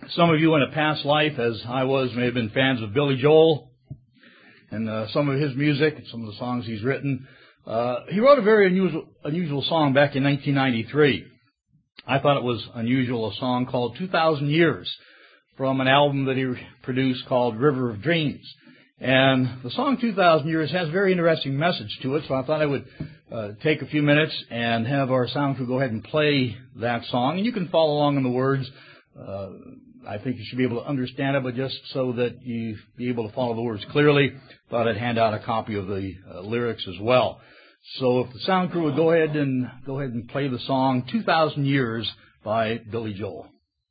Some of you in a past life, as I was, may have been fans of Billy Joel and some of his music and some of the songs he's written. He wrote a very unusual song back in 1993. I thought it was unusual, a song called 2,000 Years from an album that he produced called River of Dreams. And the song 2,000 Years has a very interesting message to it, so I thought I would take a few minutes and have our sound crew go ahead and play that song. And you can follow along in the words. I think you should be able to understand it, but just so that you be able to follow the words clearly, thought I'd hand out a copy of the lyrics as well. So if the sound crew would go ahead and play the song 2,000 Years by Billy Joel.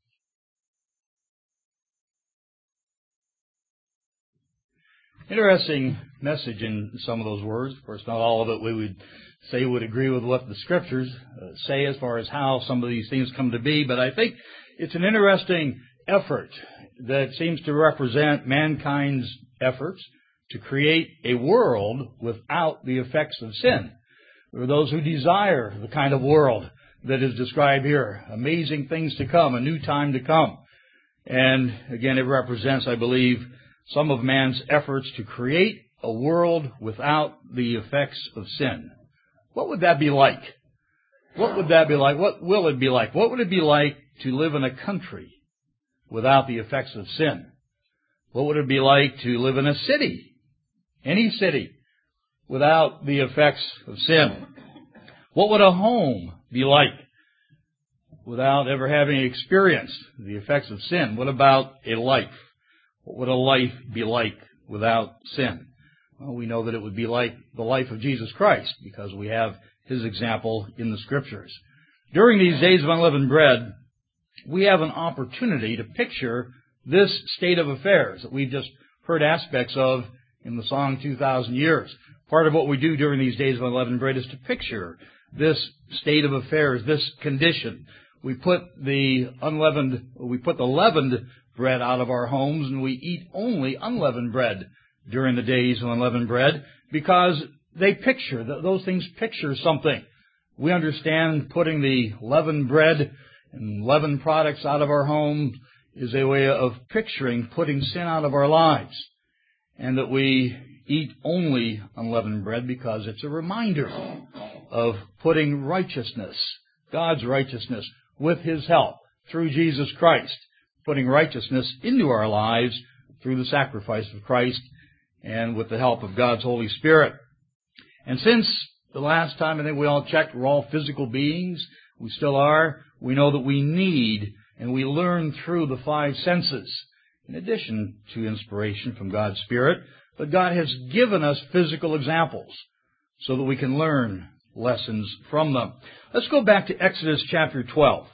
Interesting message in some of those words. Of course, not all of it we would say would agree with what the Scriptures say as far as how some of these things come to be, but I think it's an interesting effort that seems to represent mankind's efforts to create a world without the effects of sin. There are those who desire the kind of world that is described here. Amazing things to come, a new time to come. And again, it represents, I believe, some of man's efforts to create a world without the effects of sin. What would that be like? What would that be like? What will it be like? What would it be like to live in a country without the effects of sin? What would it be like to live in a city, any city, without the effects of sin? What would a home be like without ever having experienced the effects of sin? What about a life? What would a life be like without sin? Well, we know that it would be like the life of Jesus Christ because we have His example in the Scriptures. During these days of unleavened bread, we have an opportunity to picture this state of affairs that we've just heard aspects of in the song 2,000 Years. Part of what we do during these days of unleavened bread is to picture this state of affairs, this condition. We put the leavened bread out of our homes and we eat only unleavened bread during the days of unleavened bread because those things picture something. We understand putting the leavened bread and leavened products out of our homes is a way of picturing putting sin out of our lives, and that we eat only unleavened bread because it's a reminder of putting righteousness, God's righteousness, with His help through Jesus Christ, putting righteousness into our lives through the sacrifice of Christ and with the help of God's Holy Spirit. And since the last time I think we all checked, we're all physical beings, we still are, we know that we need and we learn through the five senses, in addition to inspiration from God's Spirit. But God has given us physical examples so that we can learn lessons from them. Let's go back to Exodus chapter 12.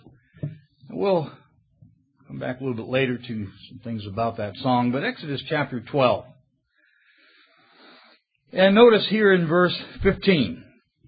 We'll come back a little bit later to some things about that song, but Exodus chapter 12. And notice here in verse 15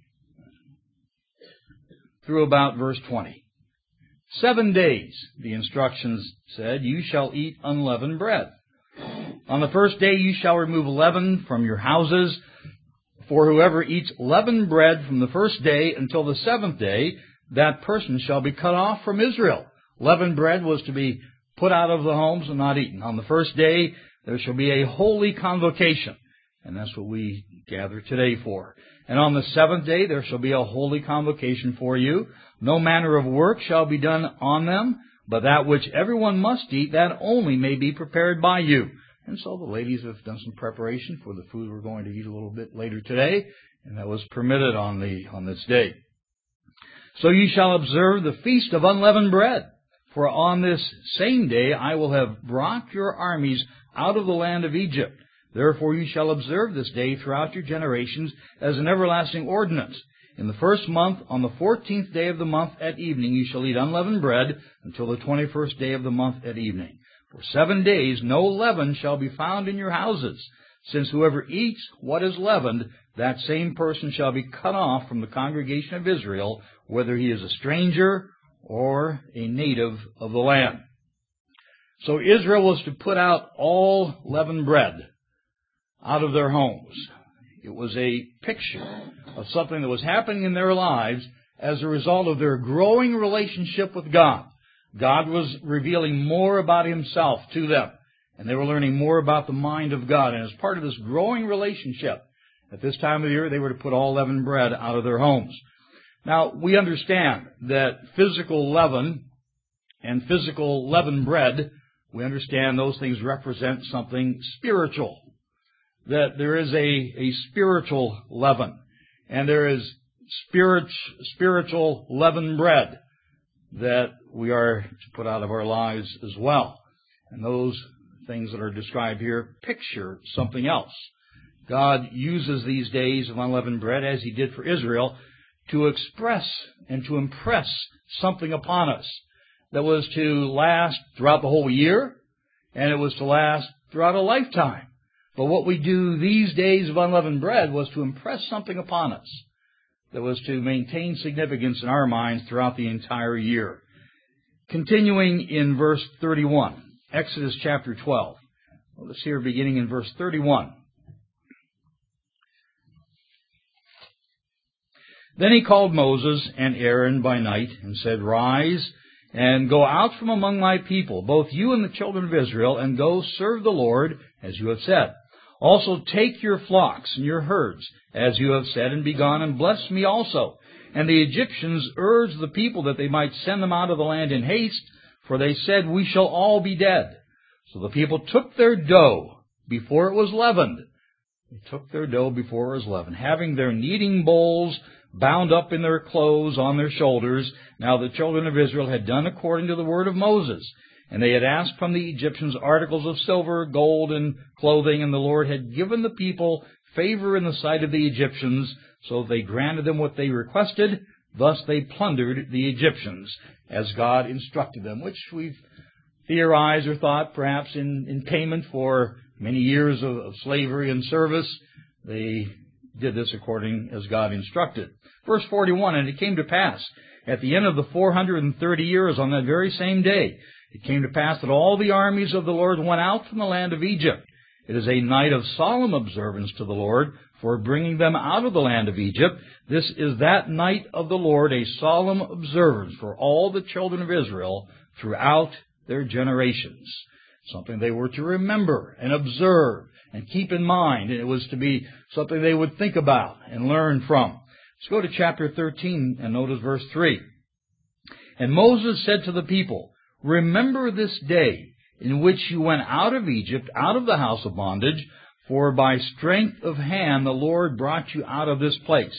through about verse 20. 7 days, the instructions said, you shall eat unleavened bread. On the first day you shall remove leaven from your houses, for whoever eats leavened bread from the first day until the 7th day, that person shall be cut off from Israel. Leavened bread was to be put out of the homes and not eaten. On the first day there shall be a holy convocation, and that's what we gather today for. And on the 7th day there shall be a holy convocation for you. No manner of work shall be done on them, but that which everyone must eat, that only may be prepared by you. And so the ladies have done some preparation for the food we're going to eat a little bit later today, and that was permitted on this day. So you shall observe the feast of unleavened bread, for on this same day I will have brought your armies out of the land of Egypt. Therefore you shall observe this day throughout your generations as an everlasting ordinance. In the first month, on the 14th day of the month at evening, you shall eat unleavened bread until the 21st day of the month at evening. For 7 days no leaven shall be found in your houses, since whoever eats what is leavened, that same person shall be cut off from the congregation of Israel, whether he is a stranger or a native of the land. So Israel was to put out all leavened bread out of their homes. It was a picture of something that was happening in their lives as a result of their growing relationship with God. God was revealing more about Himself to them, and they were learning more about the mind of God. And as part of this growing relationship, at this time of the year, they were to put all leavened bread out of their homes. Now, we understand that physical leaven and physical leavened bread, we understand those things represent something spiritual. That there is a spiritual leaven, and there is spiritual leavened bread that we are to put out of our lives as well. And those things that are described here picture something else. God uses these days of unleavened bread, as He did for Israel, to express and to impress something upon us that was to last throughout the whole year, and it was to last throughout a lifetime. But what we do these days of unleavened bread was to impress something upon us that was to maintain significance in our minds throughout the entire year. Continuing in verse 31, Exodus chapter 12. Let's hear beginning in verse 31. Then He called Moses and Aaron by night and said, Rise and go out from among my people, both you and the children of Israel, and go serve the Lord as you have said. Also take your flocks and your herds, as you have said, and be gone, and bless me also. And the Egyptians urged the people that they might send them out of the land in haste, for they said, We shall all be dead. So the people took their dough before it was leavened. They took their dough before it was leavened, having their kneading bowls bound up in their clothes on their shoulders. Now the children of Israel had done according to the word of Moses. And they had asked from the Egyptians articles of silver, gold, and clothing, and the Lord had given the people favor in the sight of the Egyptians, so they granted them what they requested. Thus they plundered the Egyptians, as God instructed them, which we've theorized or thought perhaps in payment for many years of slavery and service. They did this according as God instructed. Verse 41, And it came to pass, at the end of the 430 years, on that very same day, it came to pass that all the armies of the Lord went out from the land of Egypt. It is a night of solemn observance to the Lord for bringing them out of the land of Egypt. This is that night of the Lord, a solemn observance for all the children of Israel throughout their generations. Something they were to remember and observe and keep in mind. And it was to be something they would think about and learn from. Let's go to chapter 13 and notice verse 3. And Moses said to the people, Remember this day in which you went out of Egypt, out of the house of bondage, for by strength of hand the Lord brought you out of this place.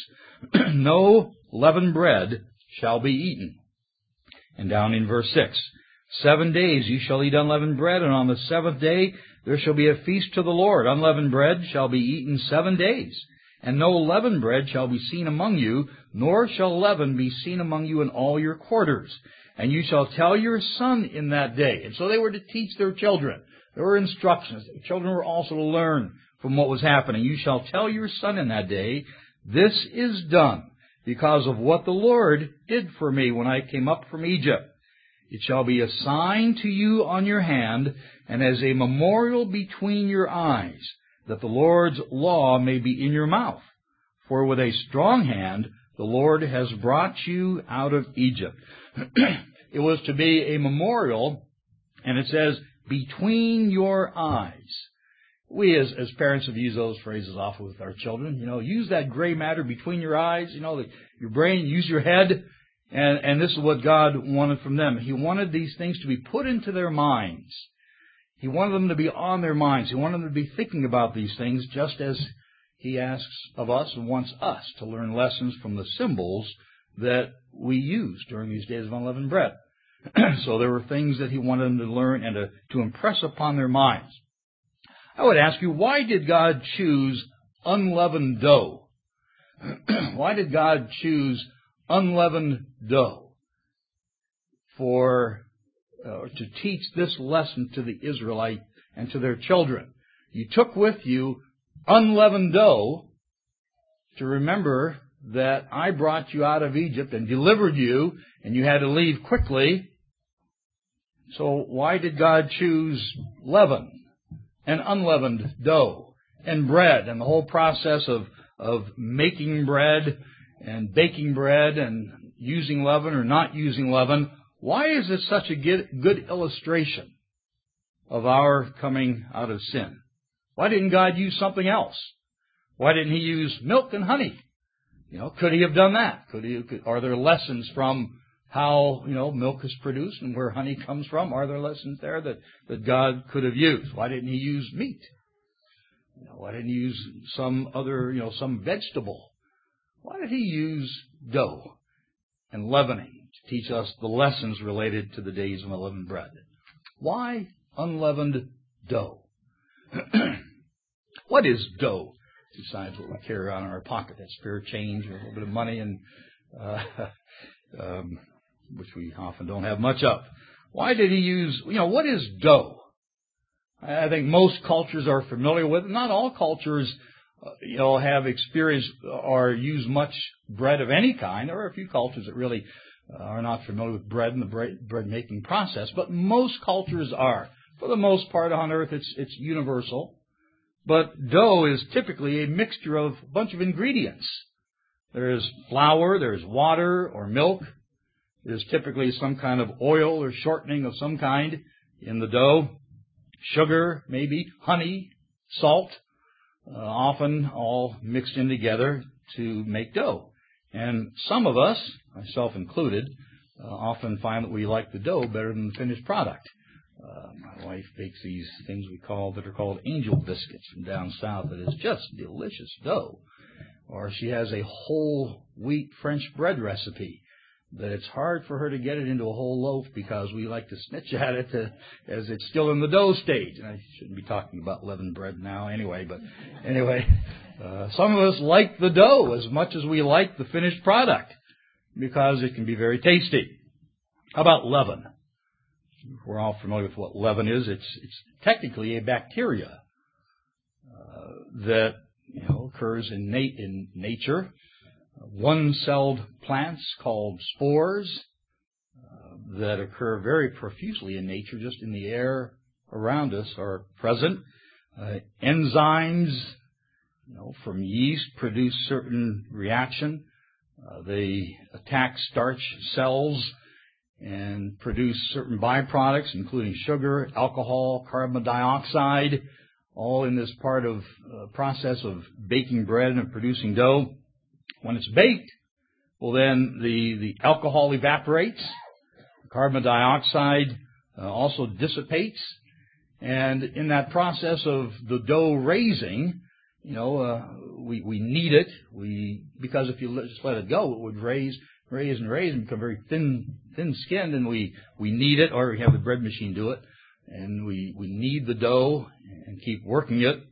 No leavened bread shall be eaten. And down in verse 6, 7 days you shall eat unleavened bread, and on the seventh day there shall be a feast to the Lord. Unleavened bread shall be eaten 7 days, and no leavened bread shall be seen among you, nor shall leaven be seen among you in all your quarters. And you shall tell your son in that day. And so they were to teach their children. There were instructions. The children were also to learn from what was happening. You shall tell your son in that day, This is done because of what the Lord did for me when I came up from Egypt. It shall be a sign to you on your hand, and as a memorial between your eyes, that the Lord's law may be in your mouth. For with a strong hand the Lord has brought you out of Egypt. It was to be a memorial, and it says, between your eyes. We as parents have used those phrases often with our children. Use that gray matter between your eyes, your brain, use your head. And this is what God wanted from them. He wanted these things to be put into their minds. He wanted them to be on their minds. He wanted them to be thinking about these things, just as He asks of us and wants us to learn lessons from the symbols that we use during these days of unleavened bread. So there were things that He wanted them to learn and to impress upon their minds. I would ask you, why did God choose unleavened dough? Why did God choose unleavened dough to teach this lesson to the Israelite and to their children? You took with you unleavened dough to remember that I brought you out of Egypt and delivered you, and you had to leave quickly. So why did God choose leaven and unleavened dough and bread and the whole process of making bread and baking bread and using leaven or not using leaven? Why is it such a good illustration of our coming out of sin? Why didn't God use something else? Why didn't He use milk and honey? Could He have done that? Are there lessons from how, milk is produced and where honey comes from? Are there lessons there that God could have used? Why didn't He use meat? Why didn't He use some other, some vegetable? Why did He use dough and leavening to teach us the lessons related to the days of unleavened bread? Why unleavened dough? What is dough besides what we carry around in our pocket? That's spare change or a little bit of money, and which we often don't have much of. Why did He use, what is dough? I think most cultures are familiar with it. Not all cultures, have experienced or use much bread of any kind. There are a few cultures that really are not familiar with bread and the bread making process, but most cultures are. For the most part on earth, it's universal. But dough is typically a mixture of a bunch of ingredients. There's flour, there's water or milk. There's typically some kind of oil or shortening of some kind in the dough. Sugar, maybe, honey, salt, often all mixed in together to make dough. And some of us, myself included, often find that we like the dough better than the finished product. My wife bakes these things that are called angel biscuits from down south. It is just delicious dough. Or she has a whole wheat French bread recipe that it's hard for her to get it into a whole loaf because we like to snitch at it as it's still in the dough stage. And I shouldn't be talking about leavened bread now anyway, but anyway, some of us like the dough as much as we like the finished product because it can be very tasty. How about leaven? We're all familiar with what leaven is. It's technically a bacteria that occurs in nature. One-celled plants called spores that occur very profusely in nature, just in the air around us, are present. Enzymes, from yeast produce certain reaction. They attack starch cells and produce certain byproducts, including sugar, alcohol, carbon dioxide, all in this part of process of baking bread and producing dough. When it's baked, well, then the alcohol evaporates, carbon dioxide also dissipates, and in that process of the dough raising, we knead it. Because if you just let it go, it would raise and become very thin-skinned, and we knead it, or we have the bread machine do it, and we knead the dough and keep working it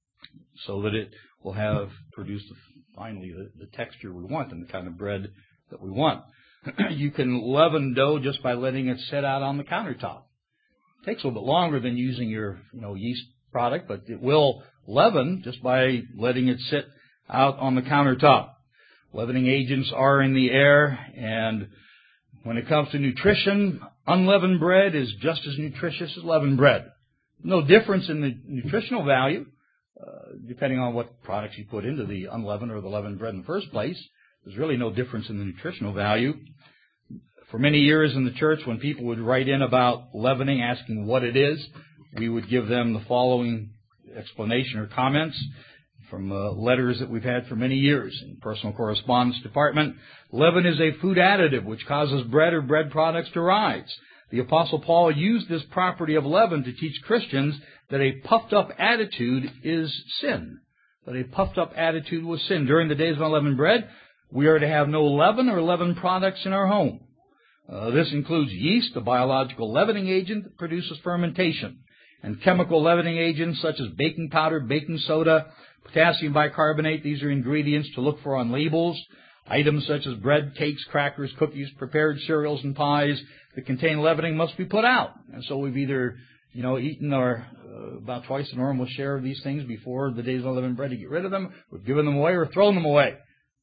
so that it will have produced finally the texture we want and the kind of bread that we want. You can leaven dough just by letting it sit out on the countertop. It takes a little bit longer than using your yeast product, but it will leaven just by letting it sit out on the countertop. Leavening agents are in the air, and when it comes to nutrition, unleavened bread is just as nutritious as leavened bread. No difference in the nutritional value, depending on what products you put into the unleavened or the leavened bread in the first place. There's really no difference in the nutritional value. For many years in the church, when people would write in about leavening, asking what it is, we would give them the following explanation or comments from letters that we've had for many years in personal correspondence department. Leaven is a food additive which causes bread or bread products to rise. The Apostle Paul used this property of leaven to teach Christians that a puffed-up attitude is sin. That a puffed-up attitude was sin. During the days of unleavened bread, we are to have no leaven or leavened products in our home. This includes yeast, a biological leavening agent that produces fermentation, and chemical leavening agents such as baking powder, baking soda, potassium bicarbonate. These are ingredients to look for on labels. Items such as bread, cakes, crackers, cookies, prepared cereals, and pies that contain leavening must be put out. And so we've either, eaten our about twice the normal share of these things before the days of unleavened bread to get rid of them. We've given them away or thrown them away.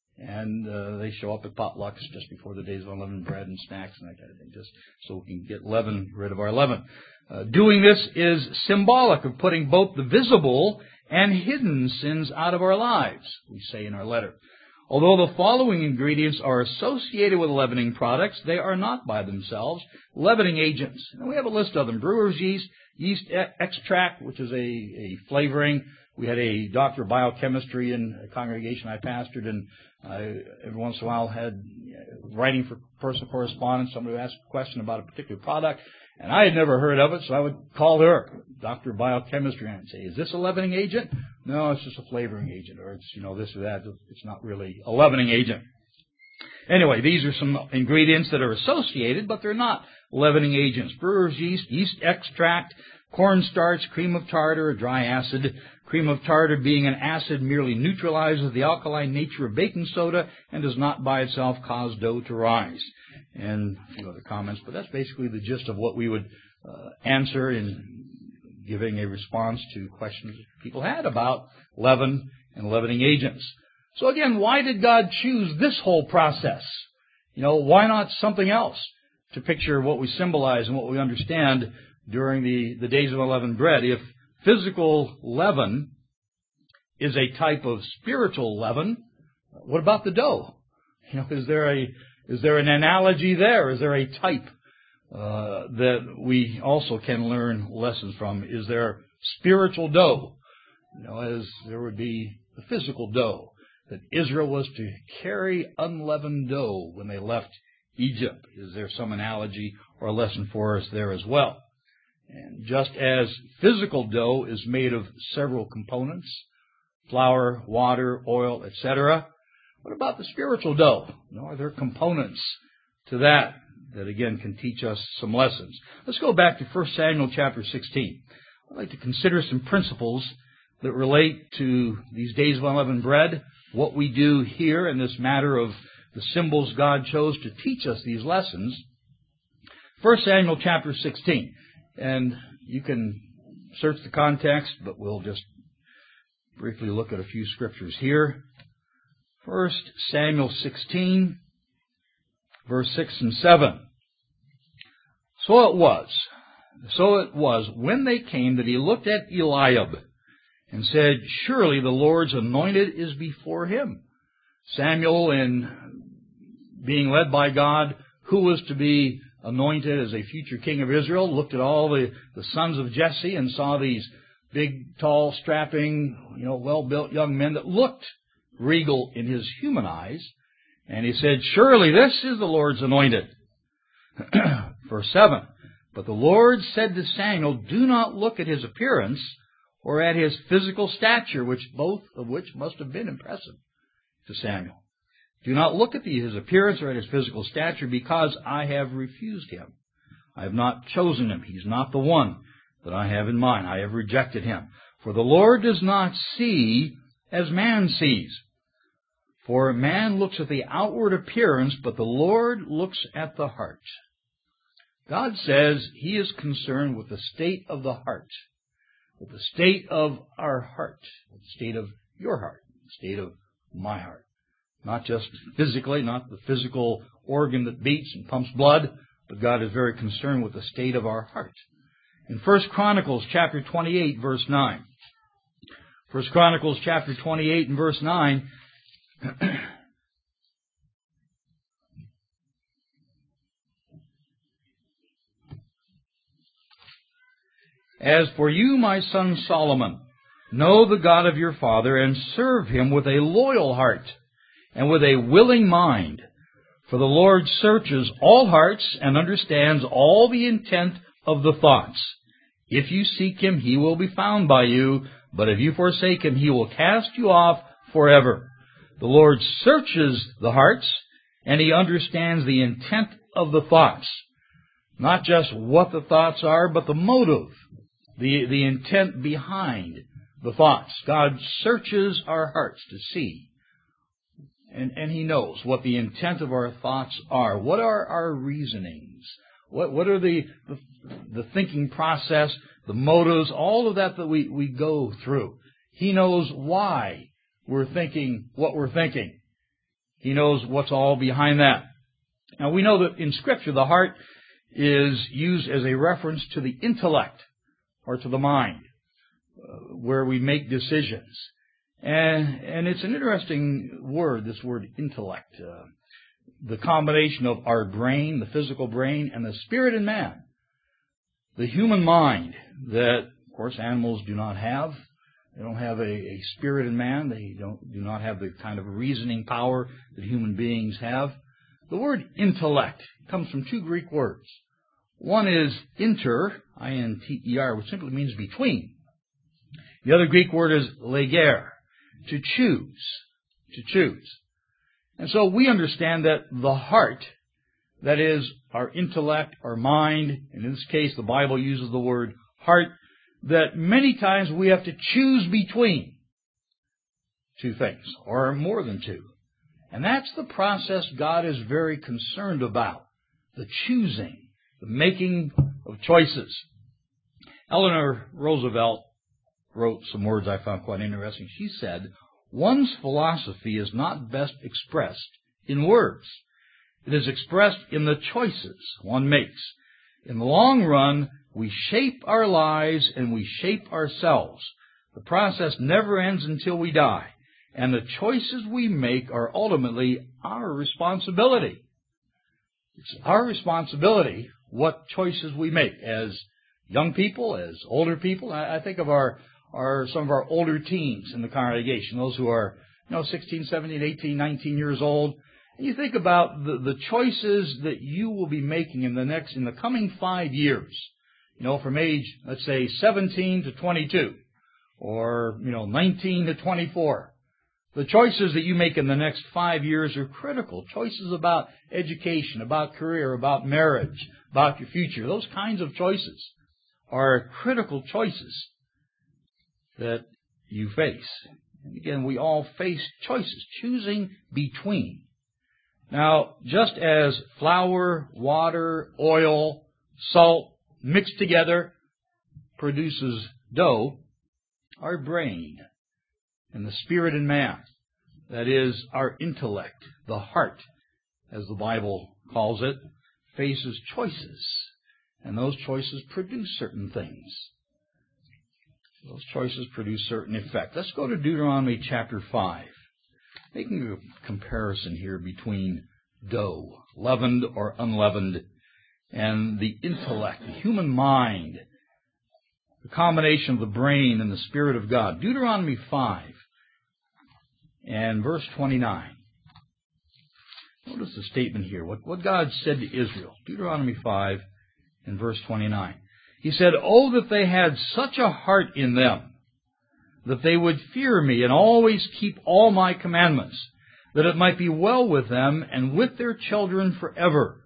And they show up at potlucks just before the days of unleavened bread and snacks and that kind of thing, just so we can get rid of our leaven. Doing this is symbolic of putting both the visible and hidden sins out of our lives, we say in our letter. Although the following ingredients are associated with leavening products, they are not by themselves leavening agents. And we have a list of them. Brewer's yeast, yeast extract, which is a flavoring. We had a doctor of biochemistry in a congregation I pastored, and every once in a while had writing for personal correspondence. Somebody would ask a question about a particular product, and I had never heard of it, so I would call her, doctor of biochemistry, and say, "Is this a leavening agent?" "No, it's just a flavoring agent," or "It's this or that. It's not really a leavening agent." Anyway, these are some ingredients that are associated, but they're not leavening agents. Brewer's yeast, yeast extract, cornstarch, cream of tartar, a dry acid. Cream of tartar, being an acid, merely neutralizes the alkaline nature of baking soda and does not by itself cause dough to rise. And a few other comments, but that's basically the gist of what we would answer in giving a response to questions that people had about leaven and leavening agents. So again, why did God choose this whole process? Why not something else to picture what we symbolize and what we understand during the days of unleavened bread? If physical leaven is a type of spiritual leaven, what about the dough? Is there an analogy there? Is there a type that we also can learn lessons from? Is there spiritual dough? As there would be the physical dough, that Israel was to carry unleavened dough when they left Egypt. Is there some analogy or lesson for us there as well? And just as physical dough is made of several components, flour, water, oil, etc., what about the spiritual dough? Are there components to that again can teach us some lessons? Let's go back to 1 Samuel chapter 16. I'd like to consider some principles that relate to these days of unleavened bread, what we do here in this matter of the symbols God chose to teach us these lessons. 1 Samuel chapter 16. And you can search the context, but we'll just briefly look at a few scriptures here. 1 Samuel 16, verse 6 and 7. So it was, when they came, that he looked at Eliab and said, "Surely the Lord's anointed is before him." Samuel, in being led by God, who was to be anointed as a future king of Israel, looked at all the sons of Jesse and saw these big, tall, strapping, well-built young men that looked regal in his human eyes. And he said, "Surely this is the Lord's anointed." Verse 7. But the Lord said to Samuel, "Do not look at his appearance or at his physical stature," both of which must have been impressive to Samuel. "Do not look at his appearance or at his physical stature, because I have refused him. I have not chosen him. He's not the one that I have in mind. I have rejected him. For the Lord does not see as man sees. For man looks at the outward appearance, but the Lord looks at the heart." God says He is concerned with the state of the heart, with the state of our heart, with the state of your heart, the state of my heart. Not just physically, not the physical organ that beats and pumps blood, but God is very concerned with the state of our heart. In 1 Chronicles chapter 28, verse 9. 1 Chronicles chapter 28 and verse 9. "As for you, my son Solomon, know the God of your father, and serve him with a loyal heart and with a willing mind. For the Lord searches all hearts and understands all the intent of the thoughts. If you seek him, he will be found by you, but if you forsake him, he will cast you off forever. The Lord searches the hearts, and he understands the intent of the thoughts." Not just what the thoughts are, but the motive, the intent behind the thoughts. God searches our hearts to see. And He knows what the intent of our thoughts are. What are our reasonings? What are the thinking process, the motives, all of that we go through. He knows why we're thinking what we're thinking. He knows what's all behind that. Now, we know that in Scripture, the heart is used as a reference to the intellect or to the mind, where we make decisions. And it's an interesting word, this word intellect. The combination of our brain, the physical brain, and the spirit in man. The human mind that, of course, animals do not have. They don't have a spirit in man. They do not have the kind of reasoning power that human beings have. The word intellect comes from two Greek words. One is inter, I-N-T-E-R, which simply means between. The other Greek word is leger, to choose, to choose. And so we understand that the heart, that is our intellect, our mind, and in this case the Bible uses the word heart, that many times we have to choose between two things, or more than two. And that's the process God is very concerned about, the choosing, the making of choices. Eleanor Roosevelt wrote some words I found quite interesting. She said, "One's philosophy is not best expressed in words. It is expressed in the choices one makes. In the long run, we shape our lives and we shape ourselves. The process never ends until we die, and the choices we make are ultimately our responsibility." It's our responsibility what choices we make as young people, as older people. I think of some of our older teens in the congregation, those who are 16, 17, 18, 19 years old. And you think about the choices that you will be making in the coming 5 years. From age, let's say, 17 to 22, or 19 to 24. The choices that you make in the next 5 years are critical. Choices about education, about career, about marriage, about your future. Those kinds of choices are critical choices that you face. And again, we all face choices, choosing between. Now, just as flour, water, oil, salt mixed together produces dough, our brain and the spirit in man, that is our intellect, the heart, as the Bible calls it, faces choices. And those choices produce certain things. Those choices produce certain effect. Let's go to Deuteronomy chapter 5. Making a comparison here between dough, leavened or unleavened, and the intellect, the human mind, the combination of the brain and the Spirit of God. Deuteronomy 5 and verse 29. Notice the statement here, what God said to Israel. Deuteronomy 5 and verse 29. He said, "Oh, that they had such a heart in them, that they would fear me and always keep all my commandments, that it might be well with them and with their children forever."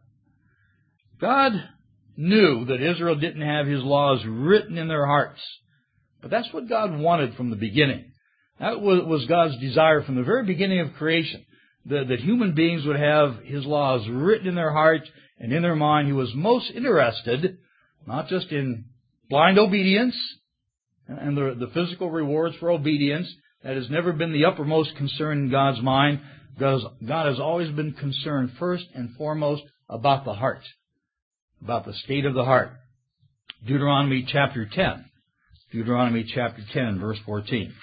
God knew that Israel didn't have His laws written in their hearts. But that's what God wanted from the beginning. That was God's desire from the very beginning of creation, that human beings would have His laws written in their heart and in their mind. He was most interested not just in blind obedience and the physical rewards for obedience. That has never been the uppermost concern in God's mind. God has always been concerned first and foremost about the heart, about the state of the heart. Deuteronomy chapter 10. Deuteronomy chapter 10, verse 14.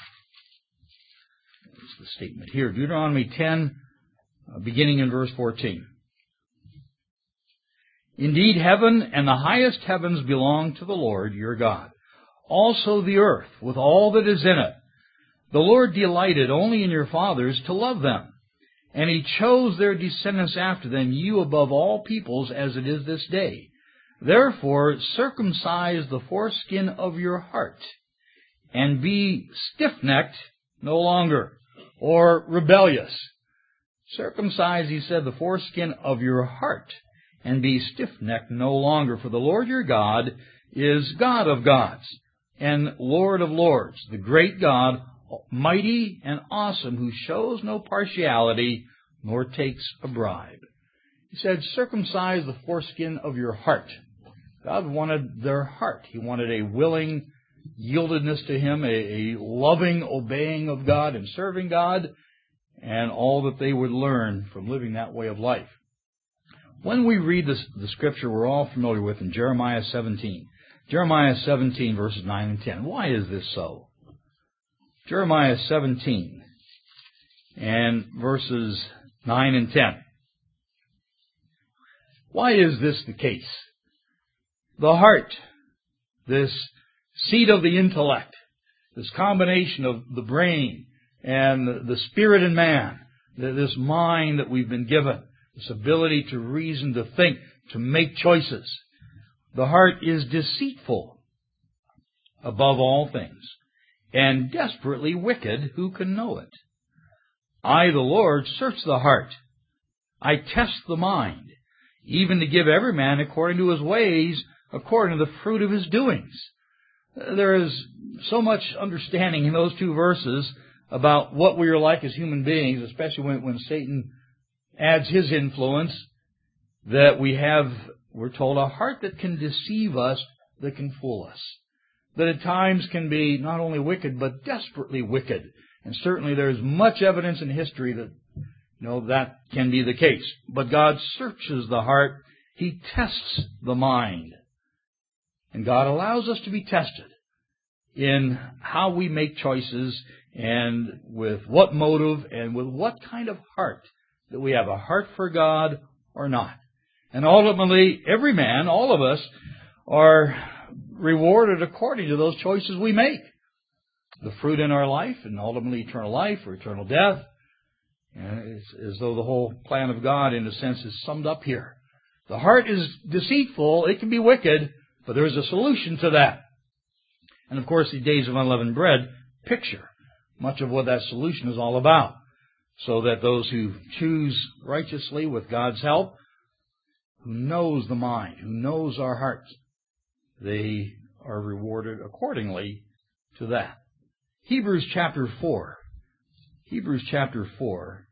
That's the statement here. Deuteronomy 10, beginning in verse 14. "Indeed, heaven and the highest heavens belong to the Lord your God. Also the earth, with all that is in it. The Lord delighted only in your fathers to love them. And He chose their descendants after them, you above all peoples, as it is this day. Therefore, circumcise the foreskin of your heart, and be stiff-necked no longer, or rebellious." Circumcise, He said, the foreskin of your heart, and be stiff-necked no longer. For the Lord your God is God of gods, and Lord of lords, the great God, mighty and awesome, who shows no partiality, nor takes a bribe. He said, circumcise the foreskin of your heart. God wanted their heart. He wanted a willing yieldedness to Him, a loving obeying of God and serving God, and all that they would learn from living that way of life. When we read the scripture we're all familiar with in Jeremiah 17. Jeremiah 17, verses 9 and 10. Why is this so? Jeremiah 17 and verses 9 and 10. Why is this the case? The heart, this seat of the intellect, this combination of the brain and the spirit in man, this mind that we've been given, this ability to reason, to think, to make choices. The heart is deceitful above all things, and desperately wicked. Who can know it? I, the Lord, search the heart. I test the mind, even to give every man according to his ways, according to the fruit of his doings. There is so much understanding in those two verses about what we are like as human beings, especially when Satan adds his influence, that we're told, a heart that can deceive us, that can fool us. That at times can be not only wicked, but desperately wicked. And certainly there is much evidence in history that that can be the case. But God searches the heart. He tests the mind. And God allows us to be tested in how we make choices and with what motive and with what kind of heart, that we have a heart for God or not. And ultimately, every man, all of us, are rewarded according to those choices we make. The fruit in our life, and ultimately eternal life or eternal death. It's as though the whole plan of God, in a sense, is summed up here. The heart is deceitful, it can be wicked, but there is a solution to that. And of course, the days of unleavened bread picture much of what that solution is all about. So that those who choose righteously with God's help, who knows the mind, who knows our hearts, they are rewarded accordingly to that. Hebrews chapter 4. Hebrews chapter 4.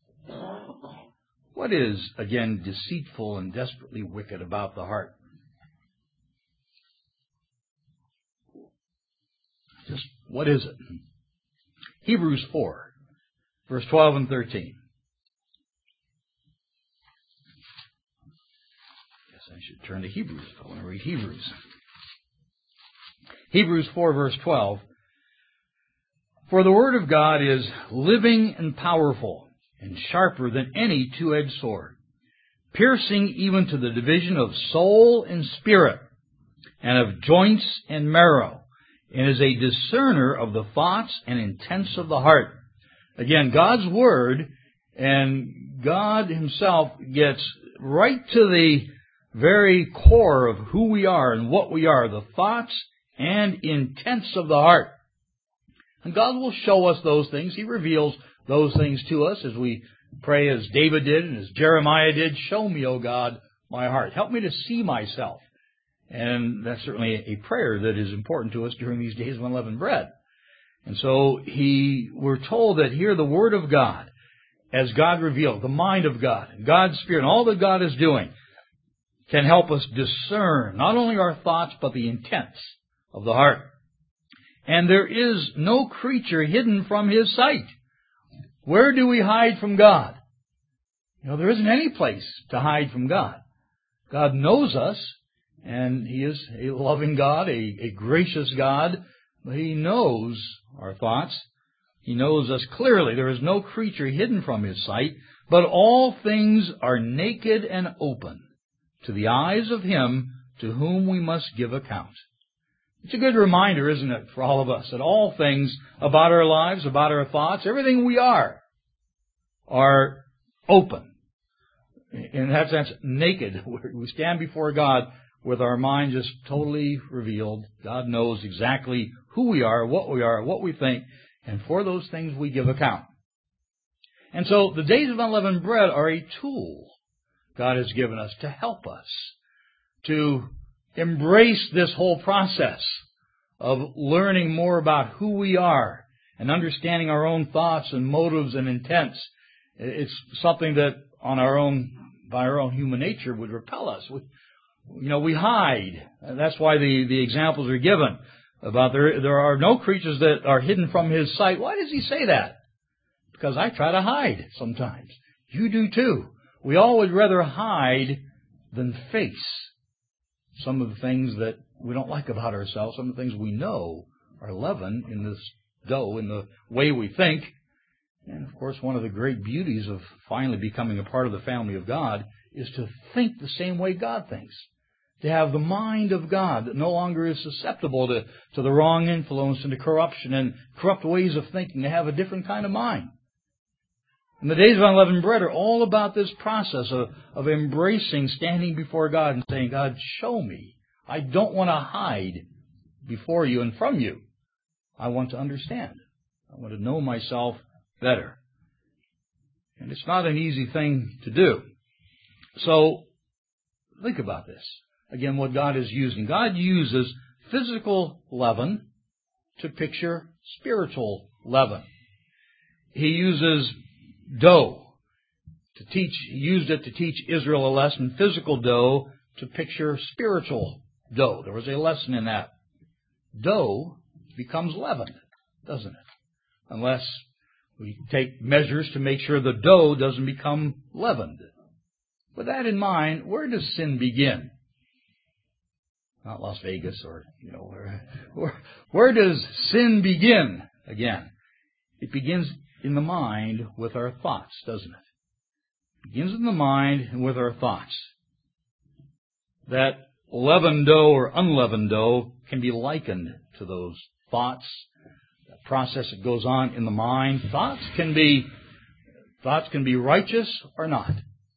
What is, again, deceitful and desperately wicked about the heart? Just what is it? Hebrews 4, verse 12 and 13. I should turn to Hebrews if I want to read Hebrews. Hebrews 4, verse 12. For the word of God is living and powerful, and sharper than any two-edged sword, piercing even to the division of soul and spirit, and of joints and marrow, and is a discerner of the thoughts and intents of the heart. Again, God's word, and God himself gets right to the very core of who we are and what we are, the thoughts and intents of the heart. And God will show us those things. He reveals those things to us as we pray as David did and as Jeremiah did. Show me, O God, my heart. Help me to see myself. And that's certainly a prayer that is important to us during these days of unleavened bread. And so we're told that here the Word of God, as God revealed, the mind of God, and God's Spirit, and all that God is doing, can help us discern not only our thoughts, but the intents of the heart. And there is no creature hidden from His sight. Where do we hide from God? There isn't any place to hide from God. God knows us, and He is a loving God, a gracious God, but He knows our thoughts. He knows us clearly. There is no creature hidden from His sight, but all things are naked and open to the eyes of Him to whom we must give account. It's a good reminder, isn't it, for all of us, that all things about our lives, about our thoughts, everything we are open. In that sense, naked. We stand before God with our mind just totally revealed. God knows exactly who we are, what we think, and for those things we give account. And so the days of unleavened bread are a tool God has given us to help us to embrace this whole process of learning more about who we are and understanding our own thoughts and motives and intents. It's something that by our own human nature would repel us. We hide. That's why the examples are given about there are no creatures that are hidden from His sight. Why does He say that? Because I try to hide sometimes. You do too. We all would rather hide than face some of the things that we don't like about ourselves, some of the things we know are leaven in this dough in the way we think. And, of course, one of the great beauties of finally becoming a part of the family of God is to think the same way God thinks. To have the mind of God that no longer is susceptible to the wrong influence and to corruption and corrupt ways of thinking, to have a different kind of mind. And the days of unleavened bread are all about this process of embracing, standing before God and saying, God, show me. I don't want to hide before you and from you. I want to understand. I want to know myself better. And it's not an easy thing to do. So, think about this. Again, what God is using. God uses physical leaven to picture spiritual leaven. He uses dough to teach. He used it to teach Israel a lesson. Physical dough to picture spiritual dough. There was a lesson in that. Dough becomes leavened, doesn't it? Unless we take measures to make sure the dough doesn't become leavened. With that in mind, where does sin begin? Not Las Vegas or, where does sin begin again? It begins in the mind with our thoughts, doesn't it? It begins in the mind and with our thoughts. That leavened dough or unleavened dough can be likened to those thoughts. The process that goes on in the mind. Thoughts can be righteous or not.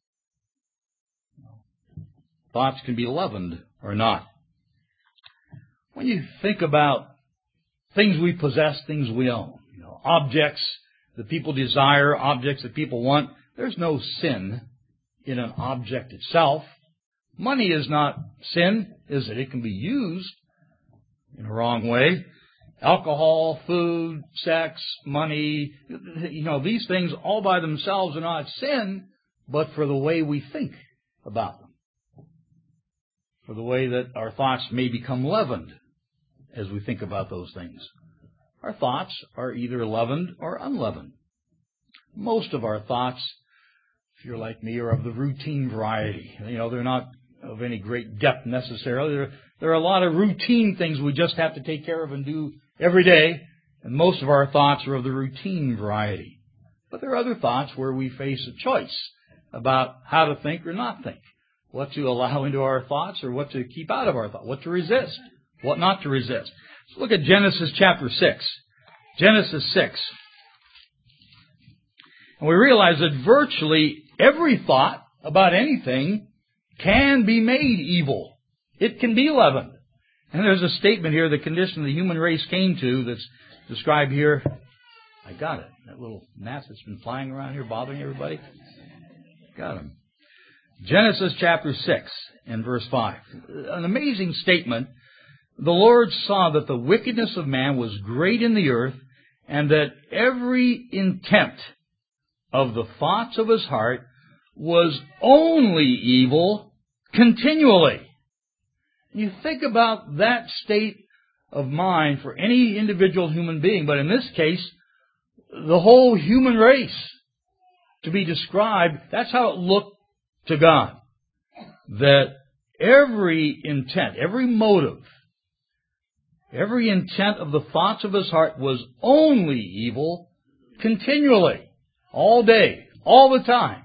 Thoughts can be leavened or not. When you think about things we possess, things we own, objects that people desire, objects that people want, there's no sin in an object itself. Money is not sin, is it? It can be used in a wrong way. Alcohol, food, sex, money, these things all by themselves are not sin, but for the way we think about them. For the way that our thoughts may become leavened as we think about those things. Our thoughts are either leavened or unleavened. Most of our thoughts, if you're like me, are of the routine variety. They're not of any great depth necessarily. There are a lot of routine things we just have to take care of and do every day, and most of our thoughts are of the routine variety. But there are other thoughts where we face a choice about how to think or not think, what to allow into our thoughts or what to keep out of our thoughts, what to resist, what not to resist. Let's look at Genesis chapter 6. Genesis 6. And we realize that virtually every thought about anything can be made evil. It can be leavened. And there's a statement here, the condition the human race came to, that's described here. I got it. That little gnat that's been flying around here bothering everybody. Got him. Genesis chapter 6 and verse 5. An amazing statement. The Lord saw that the wickedness of man was great in the earth, and that every intent of the thoughts of his heart was only evil continually. You think about that state of mind for any individual human being, but in this case, the whole human race to be described, that's how it looked to God. That every intent, every motive, every intent of the thoughts of his heart was only evil continually, all day, all the time.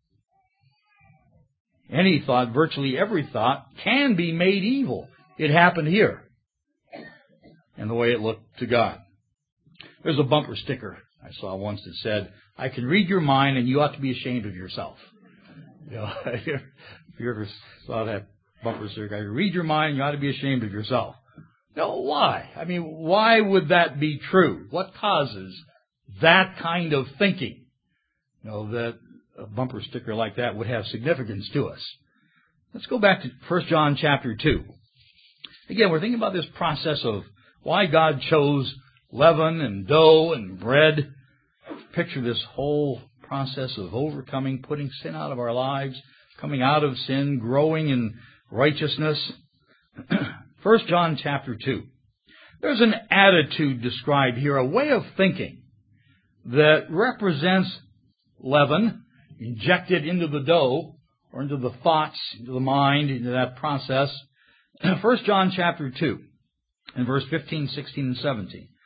Any thought, virtually every thought, can be made evil. It happened here. And the way it looked to God. There's a bumper sticker I saw once that said, I can read your mind and you ought to be ashamed of yourself. If you ever saw that bumper sticker, I can read your mind and you ought to be ashamed of yourself. No, why? Why would that be true? What causes that kind of thinking? That a bumper sticker like that would have significance to us. Let's go back to 1 John chapter 2. Again, we're thinking about this process of why God chose leaven and dough and bread. Picture this whole process of overcoming, putting sin out of our lives, coming out of sin, growing in righteousness. 1 John chapter 2. There's an attitude described here, a way of thinking that represents leaven injected into the dough or into the thoughts, into the mind, into that process. 1 John chapter 2 and verse 15, 16, and 17.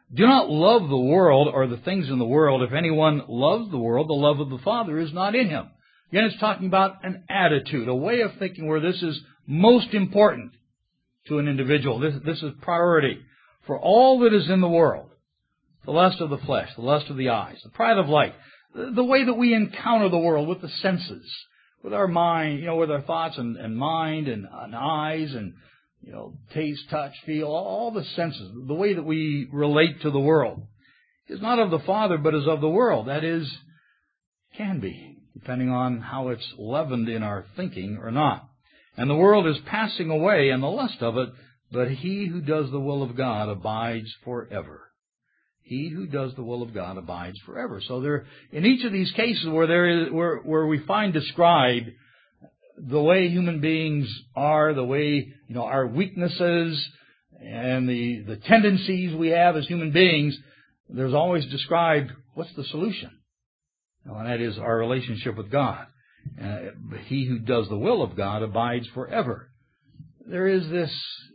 Do not love the world or the things in the world. If anyone loves the world, the love of the Father is not in him. Again, it's talking about an attitude, a way of thinking where this is most important to an individual. This is priority for all that is in the world. The lust of the flesh, the lust of the eyes, the pride of life, the way that we encounter the world with the senses, with our mind, with our thoughts and mind and eyes and, taste, touch, feel, all the senses, the way that we relate to the world is not of the Father, but is of the world. That is, can be, depending on how it's leavened in our thinking or not. And the world is passing away and the lust of it, but he who does the will of God abides forever. He who does the will of God abides forever. So there, in each of these cases where we find described the way human beings are, the way, our weaknesses and the tendencies we have as human beings, there's always described what's the solution. And that is our relationship with God. He who does the will of God abides forever. There is this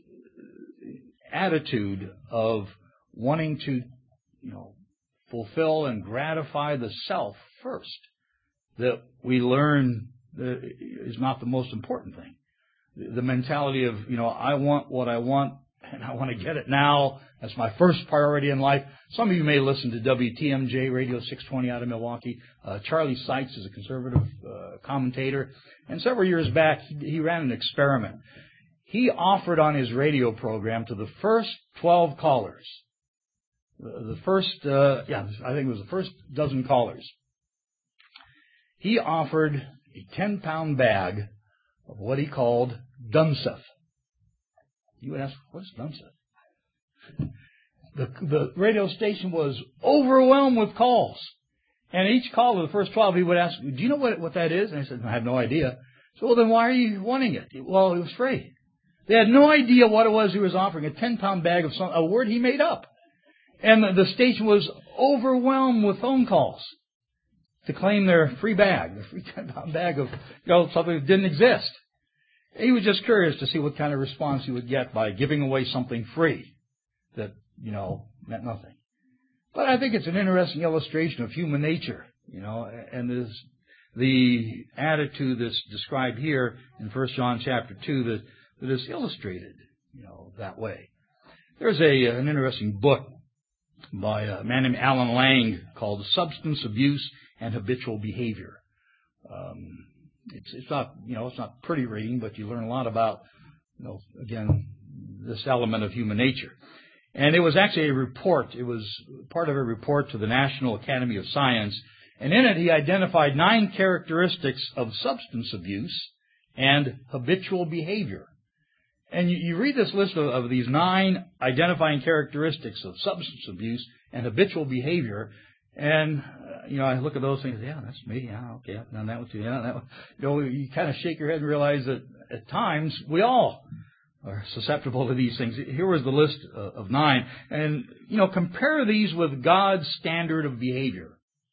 attitude of wanting to, fulfill and gratify the self first that we learn is not the most important thing. The mentality of, I want what I want and I want to get it now. That's my first priority in life. Some of you may listen to WTMJ Radio 620 out of Milwaukee. Charlie Seitz is a conservative commentator. And several years back, he ran an experiment. He offered on his radio program to the first 12 callers, I think it was the first dozen callers, he offered a 10-pound bag of what he called Dunseth. You would ask, what's Dunseth? The radio station was overwhelmed with calls. And each call of the first 12, he would ask, do you know what that is? And I said, I have no idea. So, well, then why are you wanting it? Well, he was free. They had no idea what it was he was offering, a 10-pound bag of a word he made up. And the station was overwhelmed with phone calls to claim their free bag, their free 10-pound bag of something that didn't exist. He was just curious to see what kind of response he would get by giving away something free that, meant nothing. But I think it's an interesting illustration of human nature, and the attitude that's described here in 1 John chapter 2 that is illustrated, that way. There's an interesting book by a man named Alan Lang called Substance Abuse and Habitual Behavior. It's not pretty reading, but you learn a lot about, again, this element of human nature. And it was actually a report. It was part of a report to the National Academy of Science. And in it, he identified 9 characteristics of substance abuse and habitual behavior. And you read this list of these 9 identifying characteristics of substance abuse and habitual behavior, and, I look at those things, yeah, that's me, yeah, okay, I've done that one too, yeah, that one. You kind of shake your head and realize that at times we all are susceptible to these things. Here was the list of 9, and, compare these with God's standard of behavior.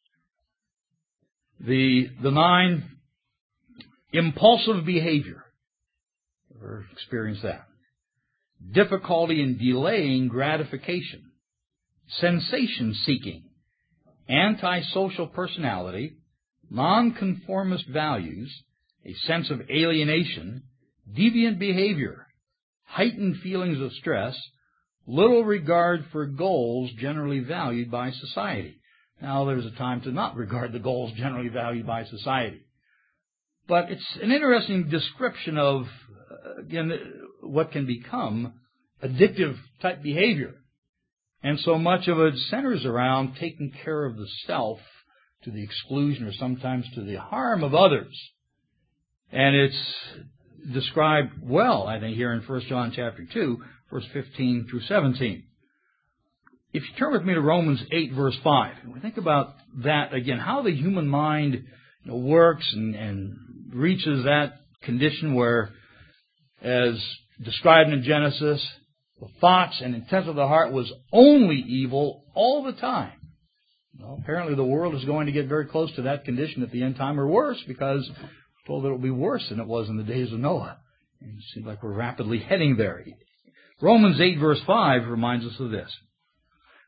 The 9, impulsive behavior. Ever experienced that? Difficulty in delaying gratification, sensation seeking, antisocial personality, nonconformist values, a sense of alienation, deviant behavior, heightened feelings of stress, little regard for goals generally valued by society. Now, there's a time to not regard the goals generally valued by society. But it's an interesting description of, again, what can become addictive type behavior. And so much of it centers around taking care of the self to the exclusion or sometimes to the harm of others. And it's described well, I think, here in 1 John chapter 2, verse 15 through 17. If you turn with me to Romans 8, verse 5, and we think about that again, how the human mind works and reaches that condition where, as described in Genesis, the thoughts and intent of the heart was only evil all the time. Well, apparently the world is going to get very close to that condition at the end time, or worse, because we're told that it will be worse than it was in the days of Noah. And it seems like we're rapidly heading there. Romans 8, verse 5 reminds us of this.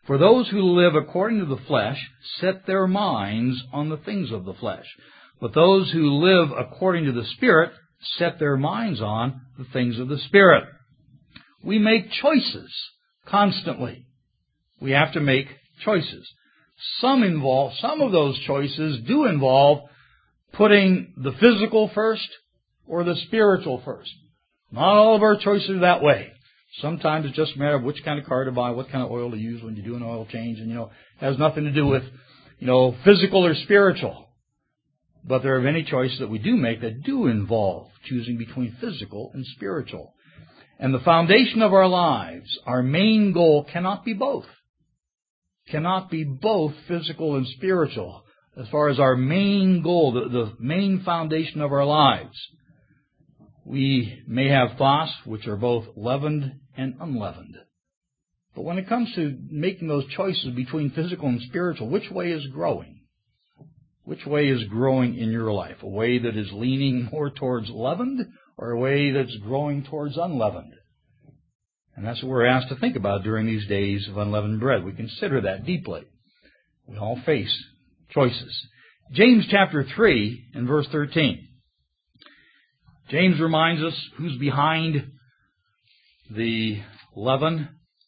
For those who live according to the flesh set their minds on the things of the flesh. But those who live according to the Spirit set their minds on the things of the Spirit. We make choices constantly. We have to make choices. Some of those choices do involve putting the physical first or the spiritual first. Not all of our choices are that way. Sometimes it's just a matter of which kind of car to buy, what kind of oil to use when you do an oil change, and, it has nothing to do with, physical or spiritual. But there are many choices that we do make that do involve choosing between physical and spiritual. And the foundation of our lives, our main goal, cannot be both. Cannot be both physical and spiritual. As far as our main goal, the main foundation of our lives. We may have thoughts which are both leavened and unleavened. But when it comes to making those choices between physical and spiritual, which way is growing? Which way is growing in your life? A way that is leaning more towards leavened, or a way that's growing towards unleavened? And that's what we're asked to think about during these days of unleavened bread. We consider that deeply. We all face choices. James chapter 3 and verse 13. James reminds us who's behind the leaven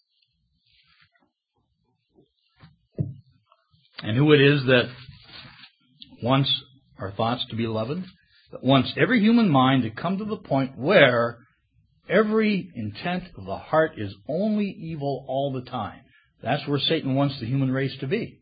and who it is that wants our thoughts to be leavened, that wants every human mind to come to the point where every intent of the heart is only evil all the time. That's where Satan wants the human race to be.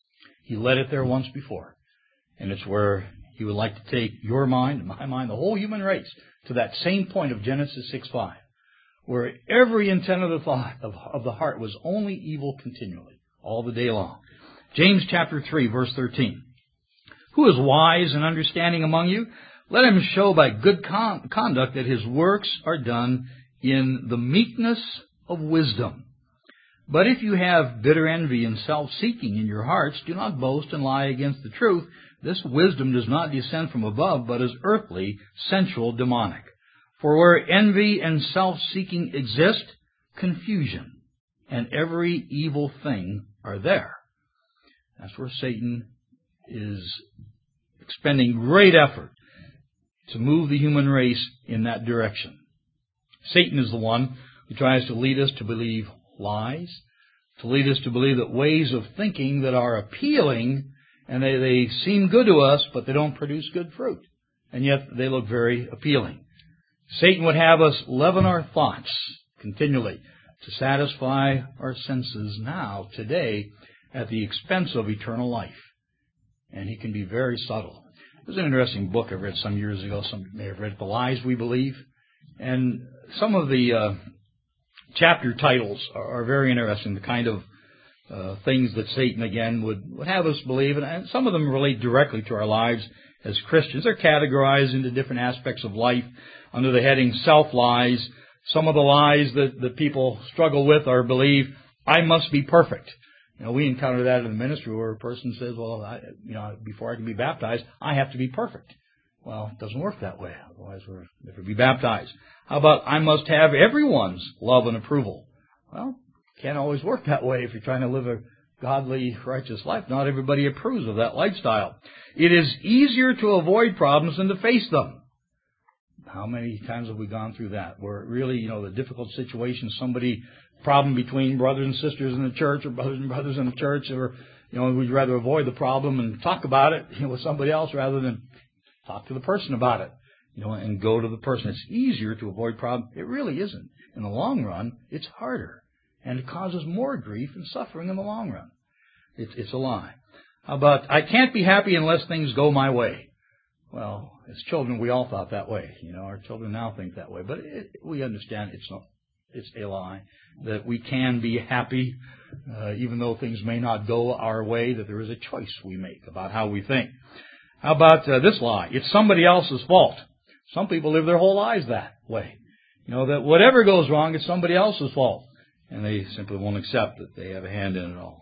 He led it there once before. And it's where he would like to take your mind, my mind, the whole human race, to that same point of Genesis 6:5, where every intent of the thought of the heart was only evil continually, all the day long. James chapter 3, verse 13. Who is wise and understanding among you? Let him show by good conduct that his works are done in the meekness of wisdom. But if you have bitter envy and self-seeking in your hearts, do not boast and lie against the truth. This wisdom does not descend from above, but is earthly, sensual, demonic. For where envy and self-seeking exist, confusion and every evil thing are there. That's where Satan is expending great effort to move the human race in that direction. Satan is the one who tries to lead us to believe lies, to lead us to believe that ways of thinking that are appealing, and they seem good to us, but they don't produce good fruit. And yet they look very appealing. Satan would have us leaven our thoughts continually to satisfy our senses now, today, at the expense of eternal life. And he can be very subtle. There's an interesting book I read some years ago. Some may have read it, The Lies We Believe. And some of the chapter titles are very interesting, the kind of things that Satan, again, would have us believe. And some of them relate directly to our lives as Christians. They're categorized into different aspects of life under the heading self-lies. Some of the lies that people struggle with are believe, I must be perfect. We encounter that in the ministry where a person says, well, before I can be baptized, I have to be perfect. Well, it doesn't work that way. Otherwise, we'll never be baptized. How about, I must have everyone's love and approval? Well, it can't always work that way if you're trying to live a godly, righteous life. Not everybody approves of that lifestyle. It is easier to avoid problems than to face them. How many times have we gone through that? Where really, the difficult situation, problem between brothers and sisters in the church, or brothers and brothers in the church, or, we'd rather avoid the problem and talk about it, with somebody else rather than talk to the person about it, and go to the person. It's easier to avoid problems. It really isn't. In the long run, it's harder. And it causes more grief and suffering in the long run. It's a lie. How about, I can't be happy unless things go my way? Well, as children, we all thought that way. Our children now think that way. But we understand it's a lie, that we can be happy, even though things may not go our way, that there is a choice we make about how we think. How about this lie? It's somebody else's fault. Some people live their whole lives that way. That whatever goes wrong, it's somebody else's fault. And they simply won't accept that they have a hand in it all.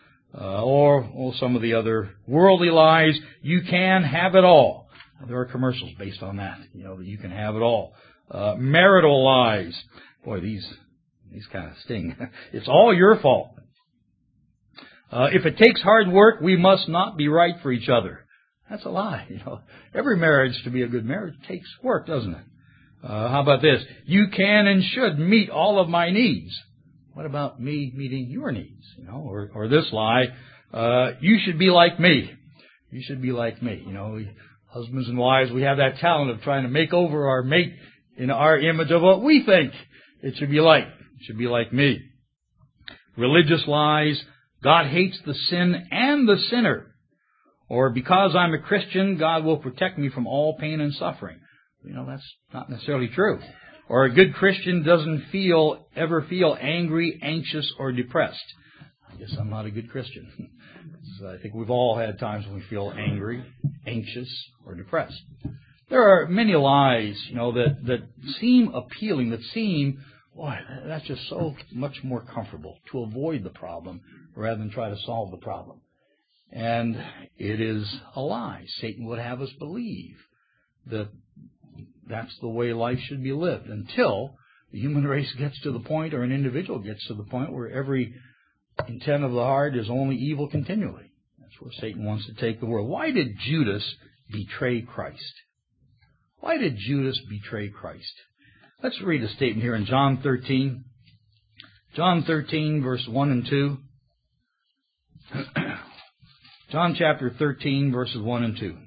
Or some of the other worldly lies, you can have it all. There are commercials based on that, that you can have it all. Marital lies. Boy, these kind of sting. It's all your fault. If it takes hard work, we must not be right for each other. That's a lie. Every marriage, to be a good marriage, takes work, doesn't it? How about this? You can and should meet all of my needs. What about me meeting your needs? Or this lie, you should be like me. You should be like me. Husbands and wives, we have that talent of trying to make over our mate in our image of what we think it should be like. It should be like me. Religious lies, God hates the sin and the sinner. Or because I'm a Christian, God will protect me from all pain and suffering. That's not necessarily true. Or a good Christian doesn't ever feel angry, anxious, or depressed. I guess I'm not a good Christian. So I think we've all had times when we feel angry, anxious, or depressed. There are many lies, that seem appealing, that seem, boy, that's just so much more comfortable to avoid the problem rather than try to solve the problem. And it is a lie. Satan would have us believe that that's the way life should be lived until the human race gets to the point, or an individual gets to the point, where every intent of the heart is only evil continually. That's where Satan wants to take the world. Why did Judas betray Christ? Why did Judas betray Christ? Let's read a statement here in John 13. John 13, verse 1 and 2. John chapter 13, verses 1 and 2.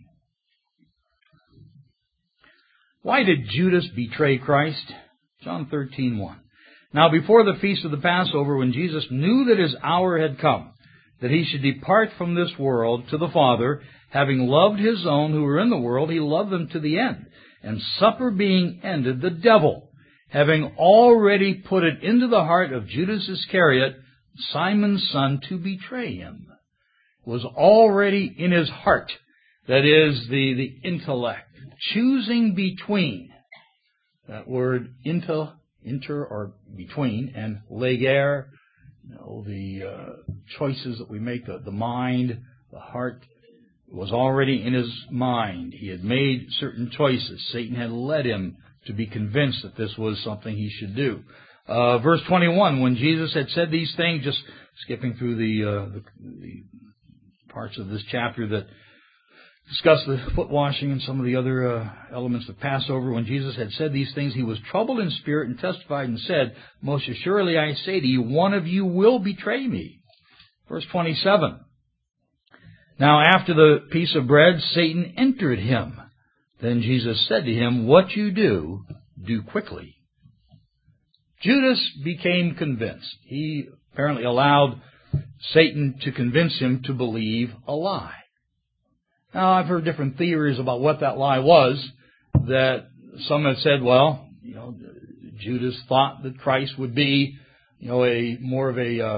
Why did Judas betray Christ? John 13:1. Now before the feast of the Passover, when Jesus knew that his hour had come, that he should depart from this world to the Father, having loved his own who were in the world, he loved them to the end. And supper being ended, the devil, having already put it into the heart of Judas Iscariot, Simon's son, to betray him, was already in his heart, that is, the intellect, choosing between, that word inter or between, and leger, the choices that we make, the mind, the heart, was already in his mind. He had made certain choices. Satan had led him to be convinced that this was something he should do. Verse 21, when Jesus had said these things, just skipping through the parts of this chapter that discuss the foot washing and some of the other elements of Passover. When Jesus had said these things, he was troubled in spirit and testified and said, most assuredly I say to you, one of you will betray me. Verse 27. Now after the piece of bread, Satan entered him. Then Jesus said to him, what you do, do quickly. Judas became convinced. He apparently allowed Satan to convince him to believe a lie. Now, I've heard different theories about what that lie was. That some have said, well, Judas thought that Christ would be, a more of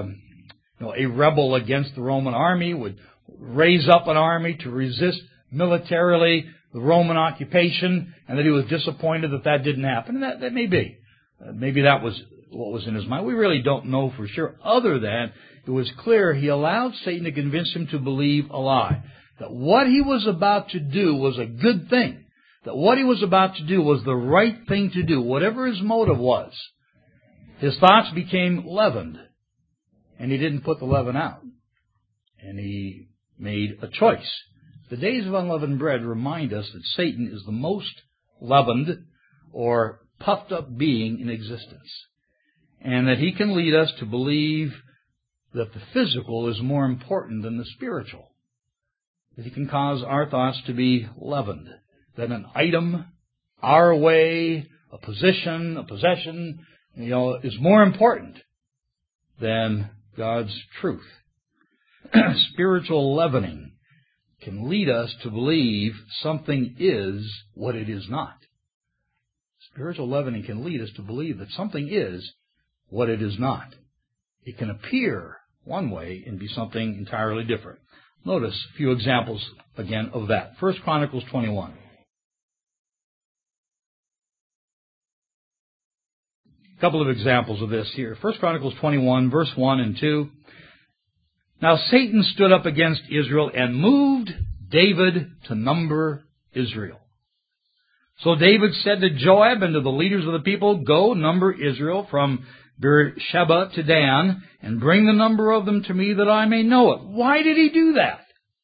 a rebel against the Roman army, would raise up an army to resist militarily the Roman occupation, and that he was disappointed that didn't happen. And that may be. Maybe that was what was in his mind. We really don't know for sure, other than it was clear he allowed Satan to convince him to believe a lie. That what he was about to do was a good thing. That what he was about to do was the right thing to do, whatever his motive was. His thoughts became leavened, and he didn't put the leaven out. And he made a choice. The days of unleavened bread remind us that Satan is the most leavened or puffed up being in existence. And that he can lead us to believe that the physical is more important than the spiritual. That he can cause our thoughts to be leavened. That an item, our way, a position, a possession, is more important than God's truth. Spiritual leavening can lead us to believe something is what it is not. Spiritual leavening can lead us to believe that something is what it is not. It can appear one way and be something entirely different. Notice a few examples, again, of that. 1 Chronicles 21. A couple of examples of this here. 1 Chronicles 21, verse 1 and 2. Now Satan stood up against Israel and moved David to number Israel. So David said to Joab and to the leaders of the people, go number Israel from Beersheba to Dan, and bring the number of them to me that I may know it. Why did he do that?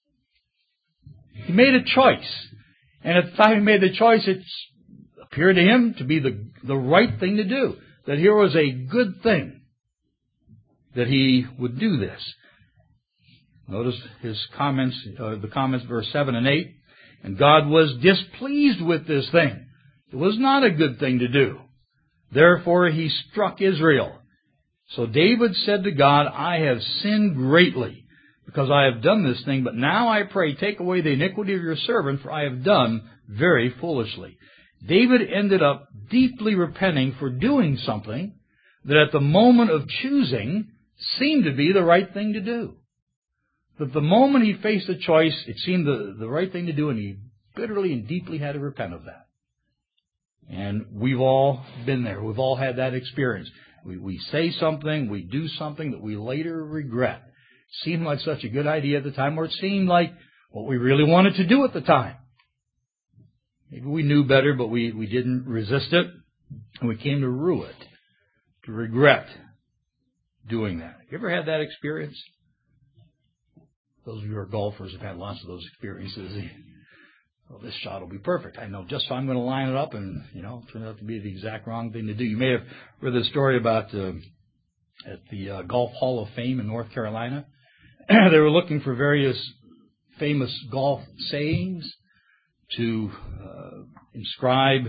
He made a choice. And at the time he made the choice, it appeared to him to be the right thing to do. That here was a good thing that he would do this. Notice his comments, verse 7 and 8. And God was displeased with this thing. It was not a good thing to do. Therefore he struck Israel. So David said to God, I have sinned greatly, because I have done this thing, but now I pray, take away the iniquity of your servant, for I have done very foolishly. David ended up deeply repenting for doing something that at the moment of choosing seemed to be the right thing to do. That the moment he faced a choice, it seemed the right thing to do, and he bitterly and deeply had to repent of that. And we've all been there. We've all had that experience. We say something, we do something that we later regret. It seemed like such a good idea at the time, or it seemed like what we really wanted to do at the time. Maybe we knew better, but we didn't resist it, and we came to rue it, to regret doing that. You ever had that experience? Those of you who are golfers have had lots of those experiences. Well, this shot will be perfect. I know just how I'm going to line it up, and, it turned out to be the exact wrong thing to do. You may have read the story about at the Golf Hall of Fame in North Carolina. They were looking for various famous golf sayings to inscribe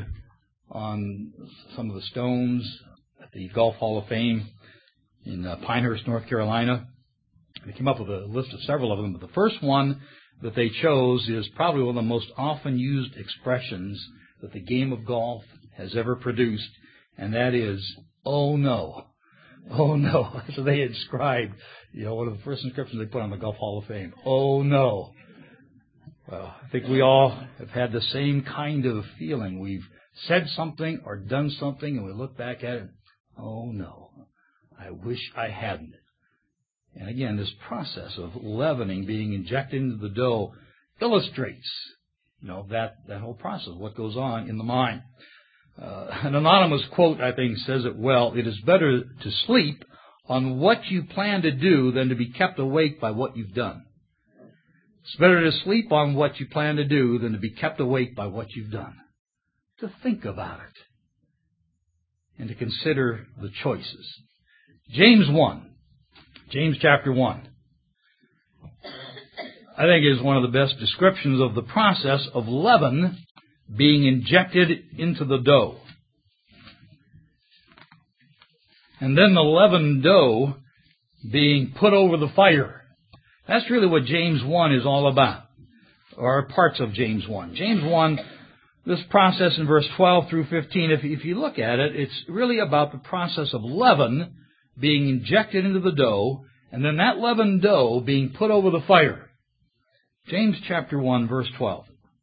on some of the stones at the Golf Hall of Fame in Pinehurst, North Carolina. They came up with a list of several of them, but the first one that they chose is probably one of the most often used expressions that the game of golf has ever produced, and that is, oh no. Oh no. So they inscribed, one of the first inscriptions they put on the Golf Hall of Fame. Oh no. Well, I think we all have had the same kind of feeling. We've said something or done something, and we look back at it, oh no, I wish I hadn't. And again, this process of leavening being injected into the dough illustrates, that whole process, what goes on in the mind. An anonymous quote, I think, says it well. It is better to sleep on what you plan to do than to be kept awake by what you've done. It's better to sleep on what you plan to do than to be kept awake by what you've done. To think about it and to consider the choices. James chapter 1, I think is one of the best descriptions of the process of leaven being injected into the dough. And then the leavened dough being put over the fire. That's really what James 1 is all about, or parts of James 1. James 1, this process in verse 12 through 15, if you look at it, it's really about the process of leaven being injected into the dough, and then that leavened dough being put over the fire. James chapter 1, verse 12.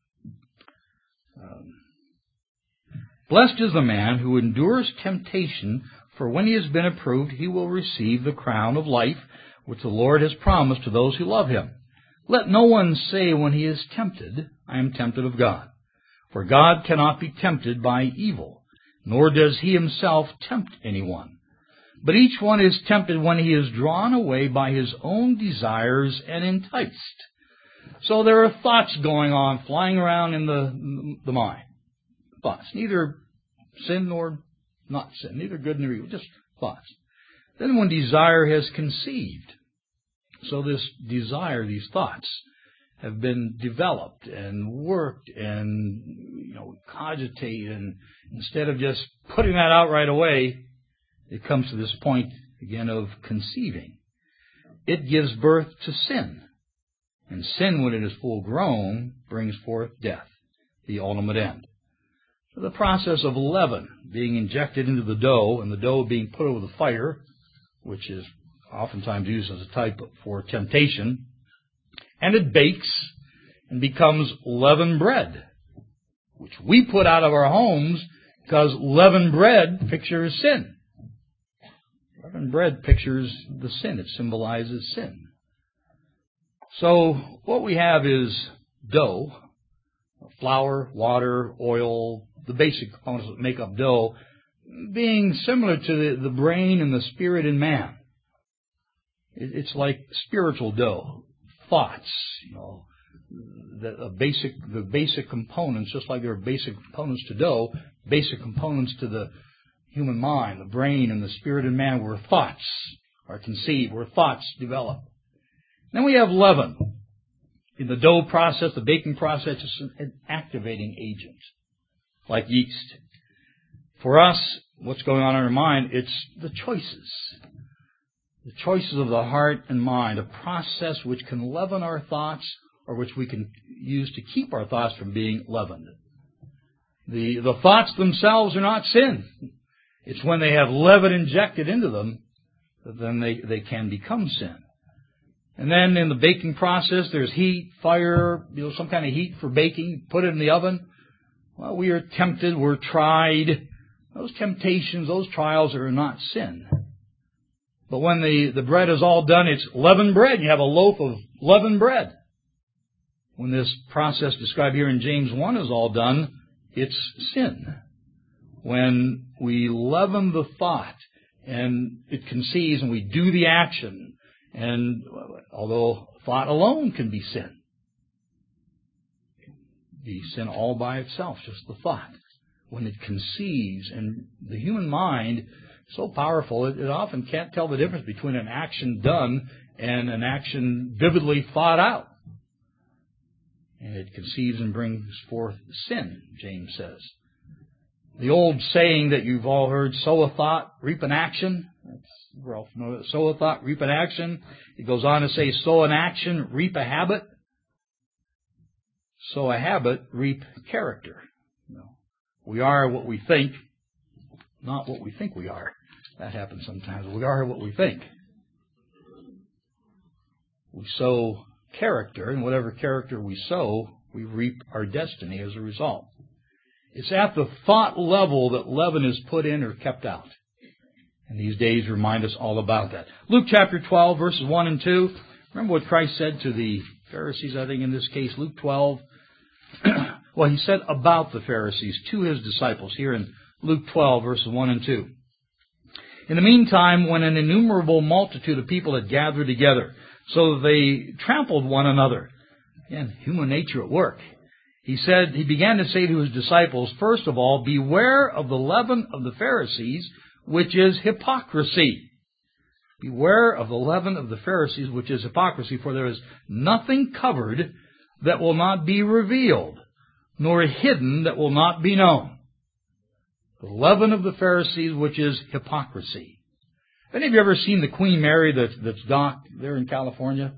Blessed is the man who endures temptation, for when he has been approved, he will receive the crown of life, which the Lord has promised to those who love him. Let no one say when he is tempted, I am tempted of God. For God cannot be tempted by evil, nor does he himself tempt anyone. But each one is tempted when he is drawn away by his own desires and enticed. So there are thoughts going on, flying around in the mind. Thoughts, neither sin nor not sin, neither good nor evil, just thoughts. Then when desire has conceived, so this desire, these thoughts, have been developed and worked and, cogitate, and instead of just putting that out right away, it comes to this point again of conceiving. It gives birth to sin. And sin, when it is full grown, brings forth death, the ultimate end. So the process of leaven being injected into the dough and the dough being put over the fire, which is oftentimes used as a type for temptation, and it bakes and becomes leavened bread, which we put out of our homes because leavened bread pictures sin. Leavened bread pictures the sin. It symbolizes sin. So what we have is dough, flour, water, oil, the basic components that make up dough, being similar to the brain and the spirit in man. It's like spiritual dough, thoughts, the basic components, just like there are basic components to dough, basic components to the human mind, the brain and the spirit in man, where thoughts are conceived, where thoughts develop. Then we have leaven. In the dough process, the baking process, is an activating agent, like yeast. For us, what's going on in our mind, it's the choices. The choices of the heart and mind, a process which can leaven our thoughts or which we can use to keep our thoughts from being leavened. The thoughts themselves are not sin. It's when they have leaven injected into them that then they can become sin. And then in the baking process, there's heat, fire, some kind of heat for baking. Put it in the oven. Well, we are tempted, we're tried. Those temptations, those trials are not sin. But when the bread is all done, it's leavened bread. You have a loaf of leavened bread. When this process described here in James 1 is all done, it's sin. When we leaven the thought and it conceives and we do the action, and although thought alone can be sin, be sin all by itself, just the thought. When it conceives, and the human mind, so powerful, it often can't tell the difference between an action done and an action vividly thought out. And it conceives and brings forth sin, James says. The old saying that you've all heard, sow a thought, reap an action. We're all familiar with sow a thought, reap an action. It goes on to say, sow an action, reap a habit. Sow a habit, reap character. We are what we think, not what we think we are. That happens sometimes. We are what we think. We sow character, and whatever character we sow, we reap our destiny as a result. It's at the thought level that leaven is put in or kept out. And these days remind us all about that. Luke chapter 12, verses 1 and 2. Remember what Christ said to the Pharisees, I think in this case, Luke 12. Well, he said about the Pharisees to his disciples here in Luke 12, verses 1 and 2. In the meantime, when an innumerable multitude of people had gathered together, so that they trampled one another. Again, human nature at work. He began to say to his disciples, first of all, beware of the leaven of the Pharisees, which is hypocrisy. Beware of the leaven of the Pharisees, which is hypocrisy, for there is nothing covered that will not be revealed, nor hidden that will not be known. The leaven of the Pharisees, which is hypocrisy. Have any of you ever seen the Queen Mary that's docked there in California?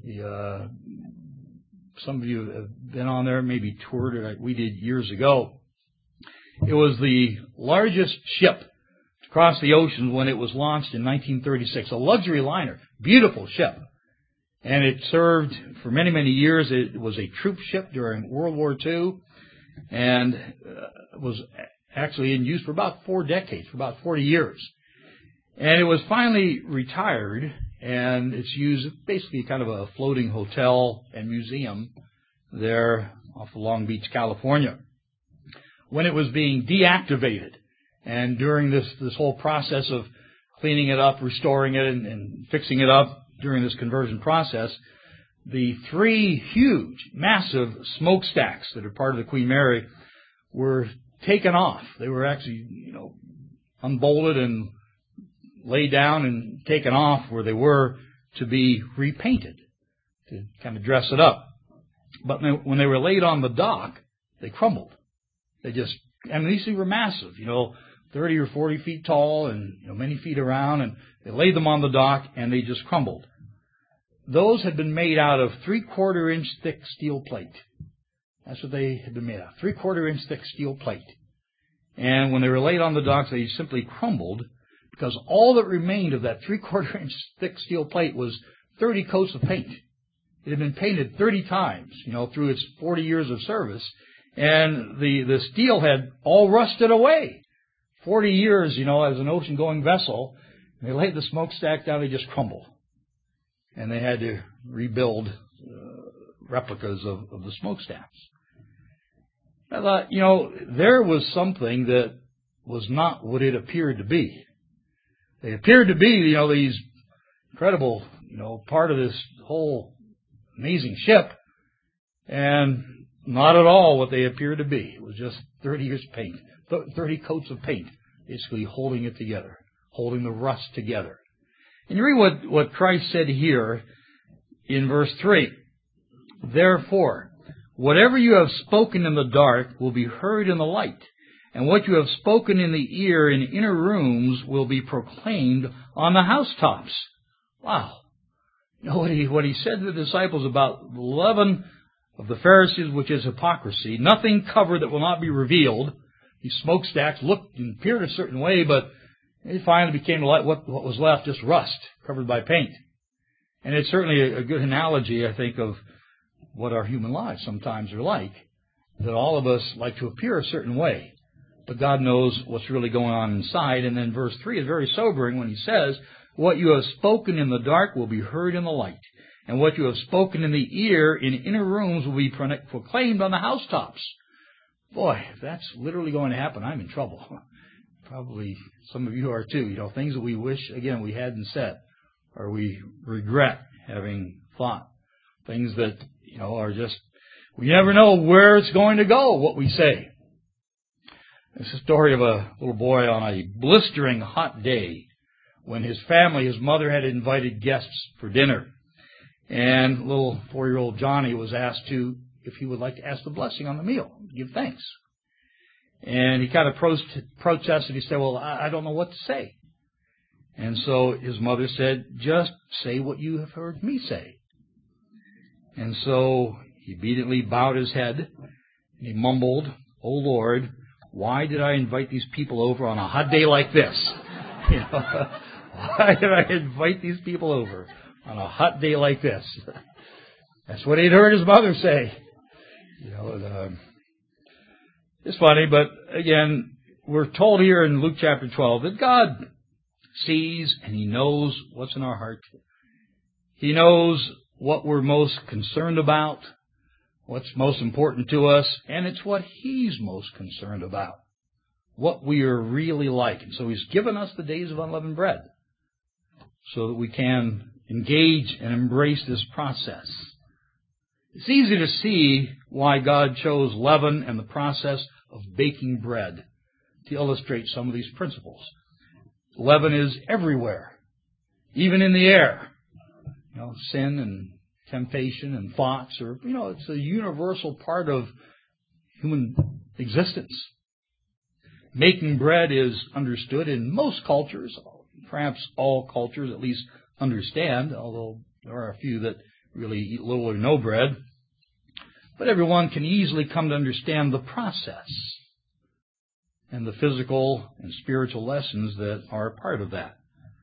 Some of you have been on there, maybe toured it. We did years ago. It was the largest ship to cross the ocean when it was launched in 1936. A luxury liner, beautiful ship. And it served for many, many years. It was a troop ship during World War II, and was actually in use for about 4 decades, for about 40 years. And it was finally retired, and it's used basically kind of a floating hotel and museum there off of Long Beach, California. When it was being deactivated, and during this whole process of cleaning it up, restoring it, and fixing it up during this conversion process, the 3 huge, massive smokestacks that are part of the Queen Mary were taken off. They were actually, unbolted and laid down and taken off where they were to be repainted, to kind of dress it up. But when they were laid on the dock, they crumbled. These things were massive, 30 or 40 feet tall and many feet around, and they laid them on the dock and they just crumbled. Those had been made out of 3/4 inch thick steel plate. That's what they had been made out of, 3/4 inch thick steel plate. And when they were laid on the docks, they simply crumbled, because all that remained of that 3/4 inch thick steel plate was 30 coats of paint. It had been painted 30 times, through its 40 years of service, and the steel had all rusted away. 40 years, as an ocean-going vessel, and they laid the smokestack down, they just crumbled. And they had to rebuild replicas of the smokestacks. I thought, there was something that was not what it appeared to be. They appeared to be, these incredible, part of this whole amazing ship, and not at all what they appeared to be. It was just 30 years of paint, 30 coats of paint, basically holding it together, holding the rust together. And you read what Christ said here in verse 3. Therefore, whatever you have spoken in the dark will be heard in the light, and what you have spoken in the ear in inner rooms will be proclaimed on the housetops. Wow. What he said to the disciples about the leaven of the Pharisees, which is hypocrisy, nothing covered that will not be revealed. These smokestacks looked and appeared a certain way, but it finally became what was left, just rust, covered by paint. And it's certainly a good analogy, I think, of what our human lives sometimes are like, that all of us like to appear a certain way, but God knows what's really going on inside. And then verse 3 is very sobering when he says, what you have spoken in the dark will be heard in the light, and what you have spoken in the ear in inner rooms will be proclaimed on the housetops. Boy, if that's literally going to happen, I'm in trouble. Probably some of you are too. Things that we wish, again, we hadn't said, or we regret having thought. Things that, are just, we never know where it's going to go, what we say. It's a story of a little boy on a blistering hot day when his mother had invited guests for dinner. And little 4-year-old Johnny was asked if he would like to ask the blessing on the meal, give thanks. And he kind of protested. He said, well, I don't know what to say. And so his mother said, just say what you have heard me say. And so he obediently bowed his head, and he mumbled, oh Lord, why did I invite these people over on a hot day like this? Why did I invite these people over on a hot day like this? That's what he'd heard his mother say. It's funny, but again, we're told here in Luke chapter 12 that God sees and He knows what's in our heart. He knows what we're most concerned about, what's most important to us, and it's what He's most concerned about, what we are really like. And so He's given us the days of unleavened bread so that we can engage and embrace this process. It's easy to see why God chose leaven and the process of baking bread to illustrate some of these principles. Leaven is everywhere, even in the air. Sin and temptation and thoughts it's a universal part of human existence. Making bread is understood in most cultures, perhaps all cultures at least understand, although there are a few that really eat little or no bread. But everyone can easily come to understand the process and the physical and spiritual lessons that are a part of that.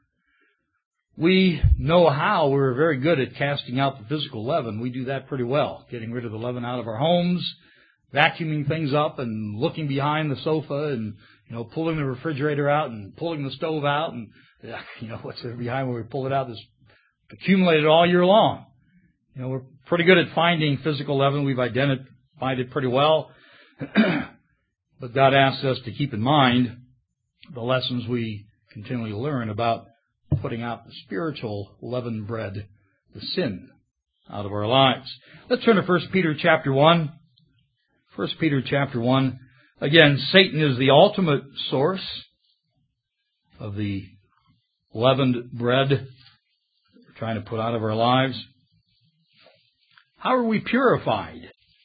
We know how. We're very good at casting out the physical leaven. We do that pretty well, getting rid of the leaven out of our homes, vacuuming things up and looking behind the sofa and, pulling the refrigerator out and pulling the stove out and, what's there behind when we pull it out that's accumulated all year long. We're pretty good at finding physical leaven. We've identified it pretty well. But God asks us to keep in mind the lessons we continually learn about putting out the spiritual leavened bread, the sin, out of our lives. Let's turn to 1 Peter chapter 1. 1 Peter chapter 1. Again, Satan is the ultimate source of the leavened bread we're trying to put out of our lives. How are we purified?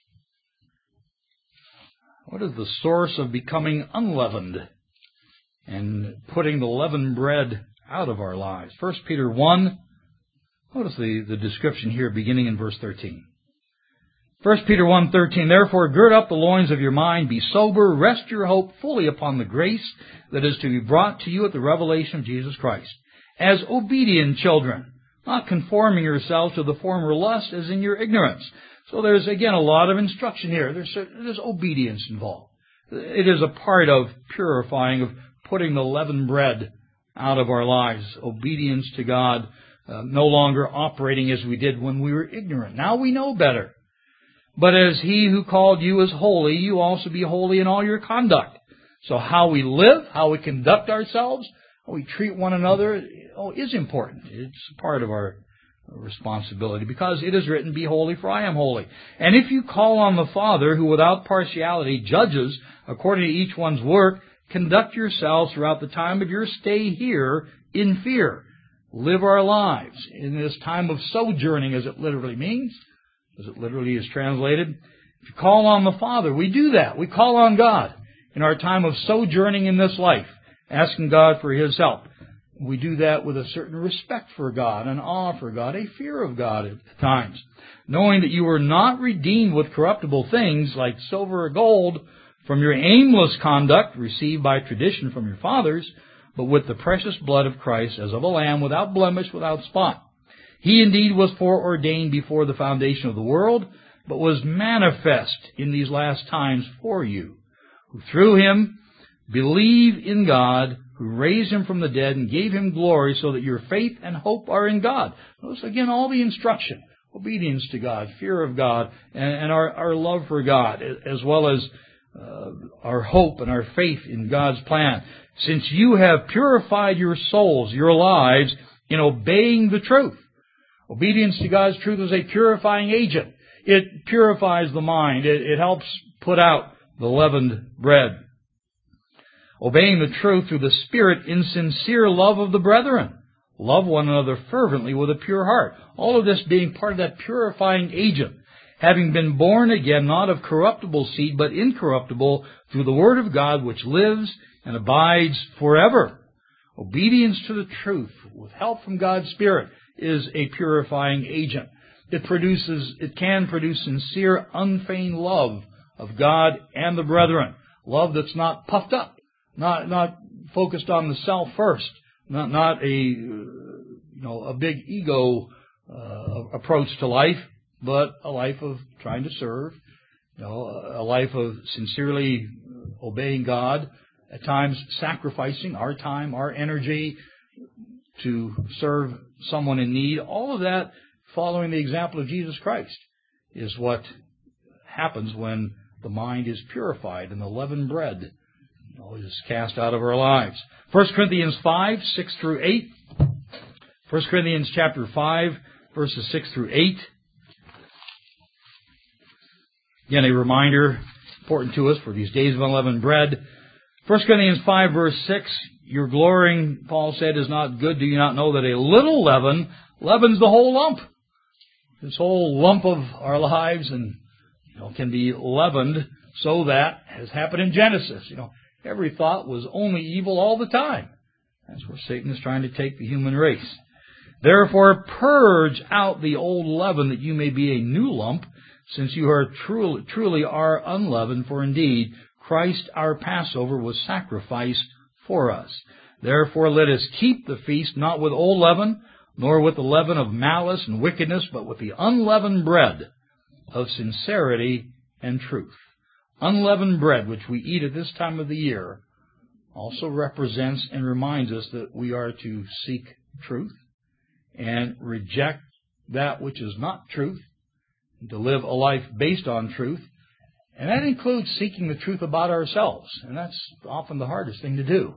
What is the source of becoming unleavened and putting the leavened bread out of our lives? 1 Peter 1, notice the description here beginning in verse 13. 1 Peter 1:13, therefore gird up the loins of your mind, be sober, rest your hope fully upon the grace that is to be brought to you at the revelation of Jesus Christ, as obedient children, not conforming yourselves to the former lust as in your ignorance. So there's, again, a lot of instruction here. There's obedience involved. It is a part of purifying, of putting the leavened bread out of our lives. Obedience to God, no longer operating as we did when we were ignorant. Now we know better. But as He who called you is holy, you also be holy in all your conduct. So how we live, how we conduct ourselves, how we treat one another, is important. It's part of our responsibility, because it is written, "Be holy, for I am holy." And if you call on the Father, who without partiality judges according to each one's work, conduct yourselves throughout the time of your stay here in fear. Live our lives in this time of sojourning, as it literally means, as it literally is translated. If you call on the Father, we do that. We call on God in our time of sojourning in this life, asking God for His help. We do that with a certain respect for God, an awe for God, a fear of God at times, knowing that you were not redeemed with corruptible things like silver or gold from your aimless conduct received by tradition from your fathers, but with the precious blood of Christ, as of a lamb, without blemish, without spot. He indeed was foreordained before the foundation of the world, but was manifest in these last times for you, who through Him believe in God, who raised Him from the dead and gave Him glory, so that your faith and hope are in God. Notice again all the instruction: obedience to God, fear of God, and our love for God, as well as our hope and our faith in God's plan. Since you have purified your souls, your lives, in obeying the truth. Obedience to God's truth is a purifying agent. It purifies the mind. It helps put out the leavened bread. Obeying the truth through the Spirit in sincere love of the brethren. Love one another fervently with a pure heart. All of this being part of that purifying agent. Having been born again, not of corruptible seed, but incorruptible, through the Word of God, which lives and abides forever. Obedience to the truth, with help from God's Spirit, is a purifying agent. It can produce sincere, unfeigned love of God and the brethren. Love that's not puffed up, not focused on the self first, not a big ego approach to life, but a life of trying to serve, a life of sincerely obeying God, at times sacrificing our time, our energy to serve someone in need. All of that, following the example of Jesus Christ, is what happens when the mind is purified and the leavened bread is cast out of our lives. 1 Corinthians 5, 6 through 8. 1 Corinthians chapter 5, verses 6 through 8. Again, a reminder, important to us for these days of unleavened bread. 1 Corinthians 5, verse 6, your glorying, Paul said, is not good. Do you not know that a little leaven leavens the whole lump? This whole lump of our lives can be leavened, so that, as happened in Genesis, every thought was only evil all the time. That's where Satan is trying to take the human race. Therefore, purge out the old leaven, that you may be a new lump, since you are truly are unleavened. For indeed, Christ our Passover was sacrificed for us. Therefore, let us keep the feast not with old leaven, nor with the leaven of malice and wickedness, but with the unleavened bread of sincerity and truth. Unleavened bread, which we eat at this time of the year, also represents and reminds us that we are to seek truth and reject that which is not truth, and to live a life based on truth. And that includes seeking the truth about ourselves. And that's often the hardest thing to do.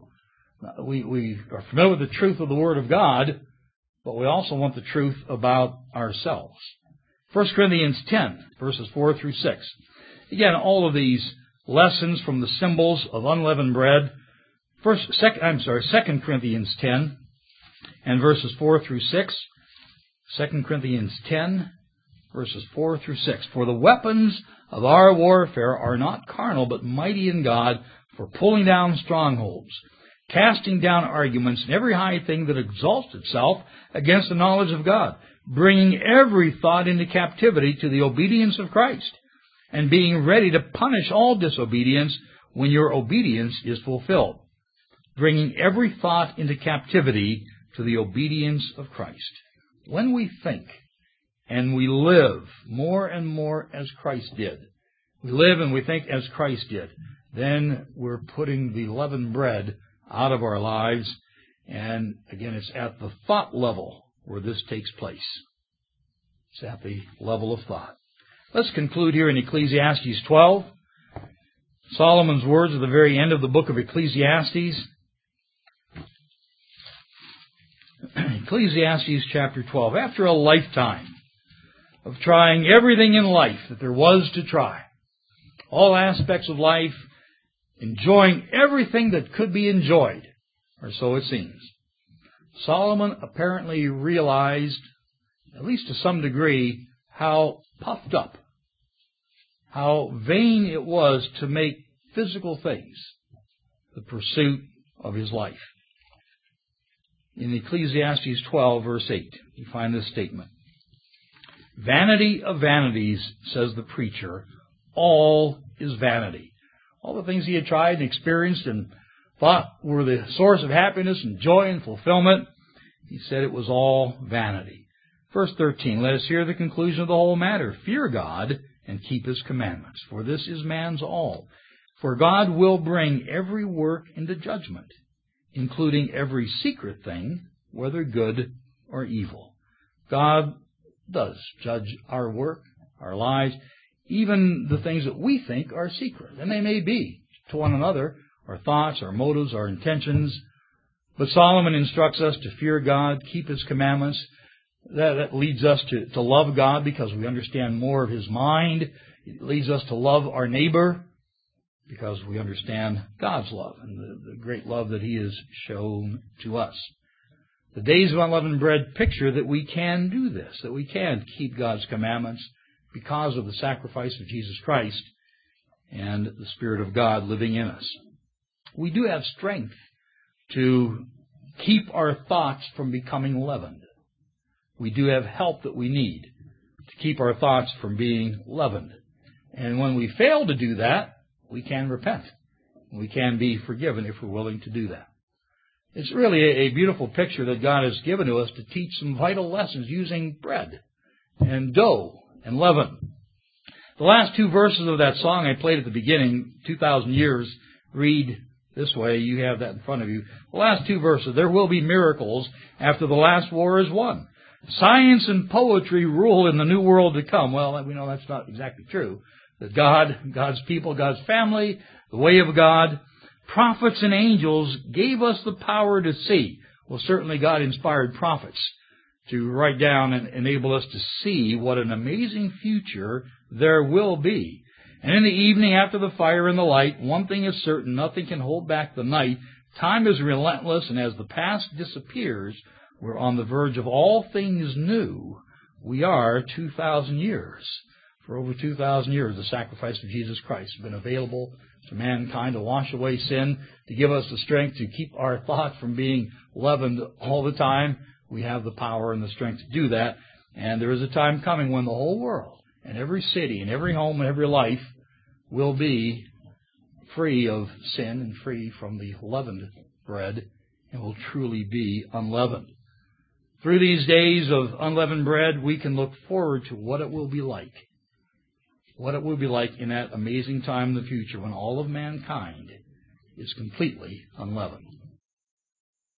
We are familiar with the truth of the Word of God, but we also want the truth about ourselves. 1 Corinthians 10, verses 4 through 6. Again, all of these lessons from the symbols of unleavened bread. 2 Corinthians 10 and verses 4 through 6. 2 Corinthians 10, verses 4 through 6. For the weapons of our warfare are not carnal, but mighty in God for pulling down strongholds, casting down arguments and every high thing that exalts itself against the knowledge of God, bringing every thought into captivity to the obedience of Christ, and being ready to punish all disobedience when your obedience is fulfilled, bringing every thought into captivity to the obedience of Christ. When we think and we live more and more as Christ did, we live and we think as Christ did, then we're putting the leavened bread out of our lives. And again, it's at the thought level where this takes place. It's at the level of thought. Let's conclude here in Ecclesiastes 12. Solomon's words at the very end of the book of Ecclesiastes. Ecclesiastes chapter 12. After a lifetime of trying everything in life that there was to try, all aspects of life, enjoying everything that could be enjoyed, or so it seems, Solomon apparently realized, at least to some degree, how puffed up, how vain it was to make physical things the pursuit of his life. In Ecclesiastes 12, verse 8, you find this statement. Vanity of vanities, says the preacher, all is vanity. All the things he had tried and experienced and thought were the source of happiness and joy and fulfillment, he said it was all vanity. Verse 13, let us hear the conclusion of the whole matter. Fear God and keep His commandments, for this is man's all. For God will bring every work into judgment, including every secret thing, whether good or evil. God does judge our work, our lives, even the things that we think are secret. And they may be to one another, our thoughts, our motives, our intentions. But Solomon instructs us to fear God, keep His commandments. That leads us to love God because we understand more of His mind. It leads us to love our neighbor because we understand God's love and the great love that He has shown to us. The days of unleavened bread picture that we can do this, that we can keep God's commandments because of the sacrifice of Jesus Christ and the Spirit of God living in us. We do have strength to keep our thoughts from becoming leavened. We do have help that we need to keep our thoughts from being leavened. And when we fail to do that, we can repent. We can be forgiven if we're willing to do that. It's really a beautiful picture that God has given to us to teach some vital lessons using bread and dough and leaven. The last two verses of that song I played at the beginning, 2,000 years, read this way. You have that in front of you. The last two verses, there will be miracles after the last war is won. Science and poetry rule in the new world to come. Well, we know that's not exactly true. That God, God's people, God's family, the way of God, prophets and angels gave us the power to see. Well, certainly God inspired prophets to write down and enable us to see what an amazing future there will be. And in the evening after the fire and the light, one thing is certain, nothing can hold back the night. Time is relentless, and as the past disappears, we're on the verge of all things new. We are 2,000 years. For over 2,000 years, the sacrifice of Jesus Christ has been available to mankind to wash away sin, to give us the strength to keep our thoughts from being leavened all the time. We have the power and the strength to do that. And there is a time coming when the whole world and every city and every home and every life will be free of sin and free from the leavened bread and will truly be unleavened. Through these days of unleavened bread, we can look forward to what it will be like. What it will be like in that amazing time in the future when all of mankind is completely unleavened.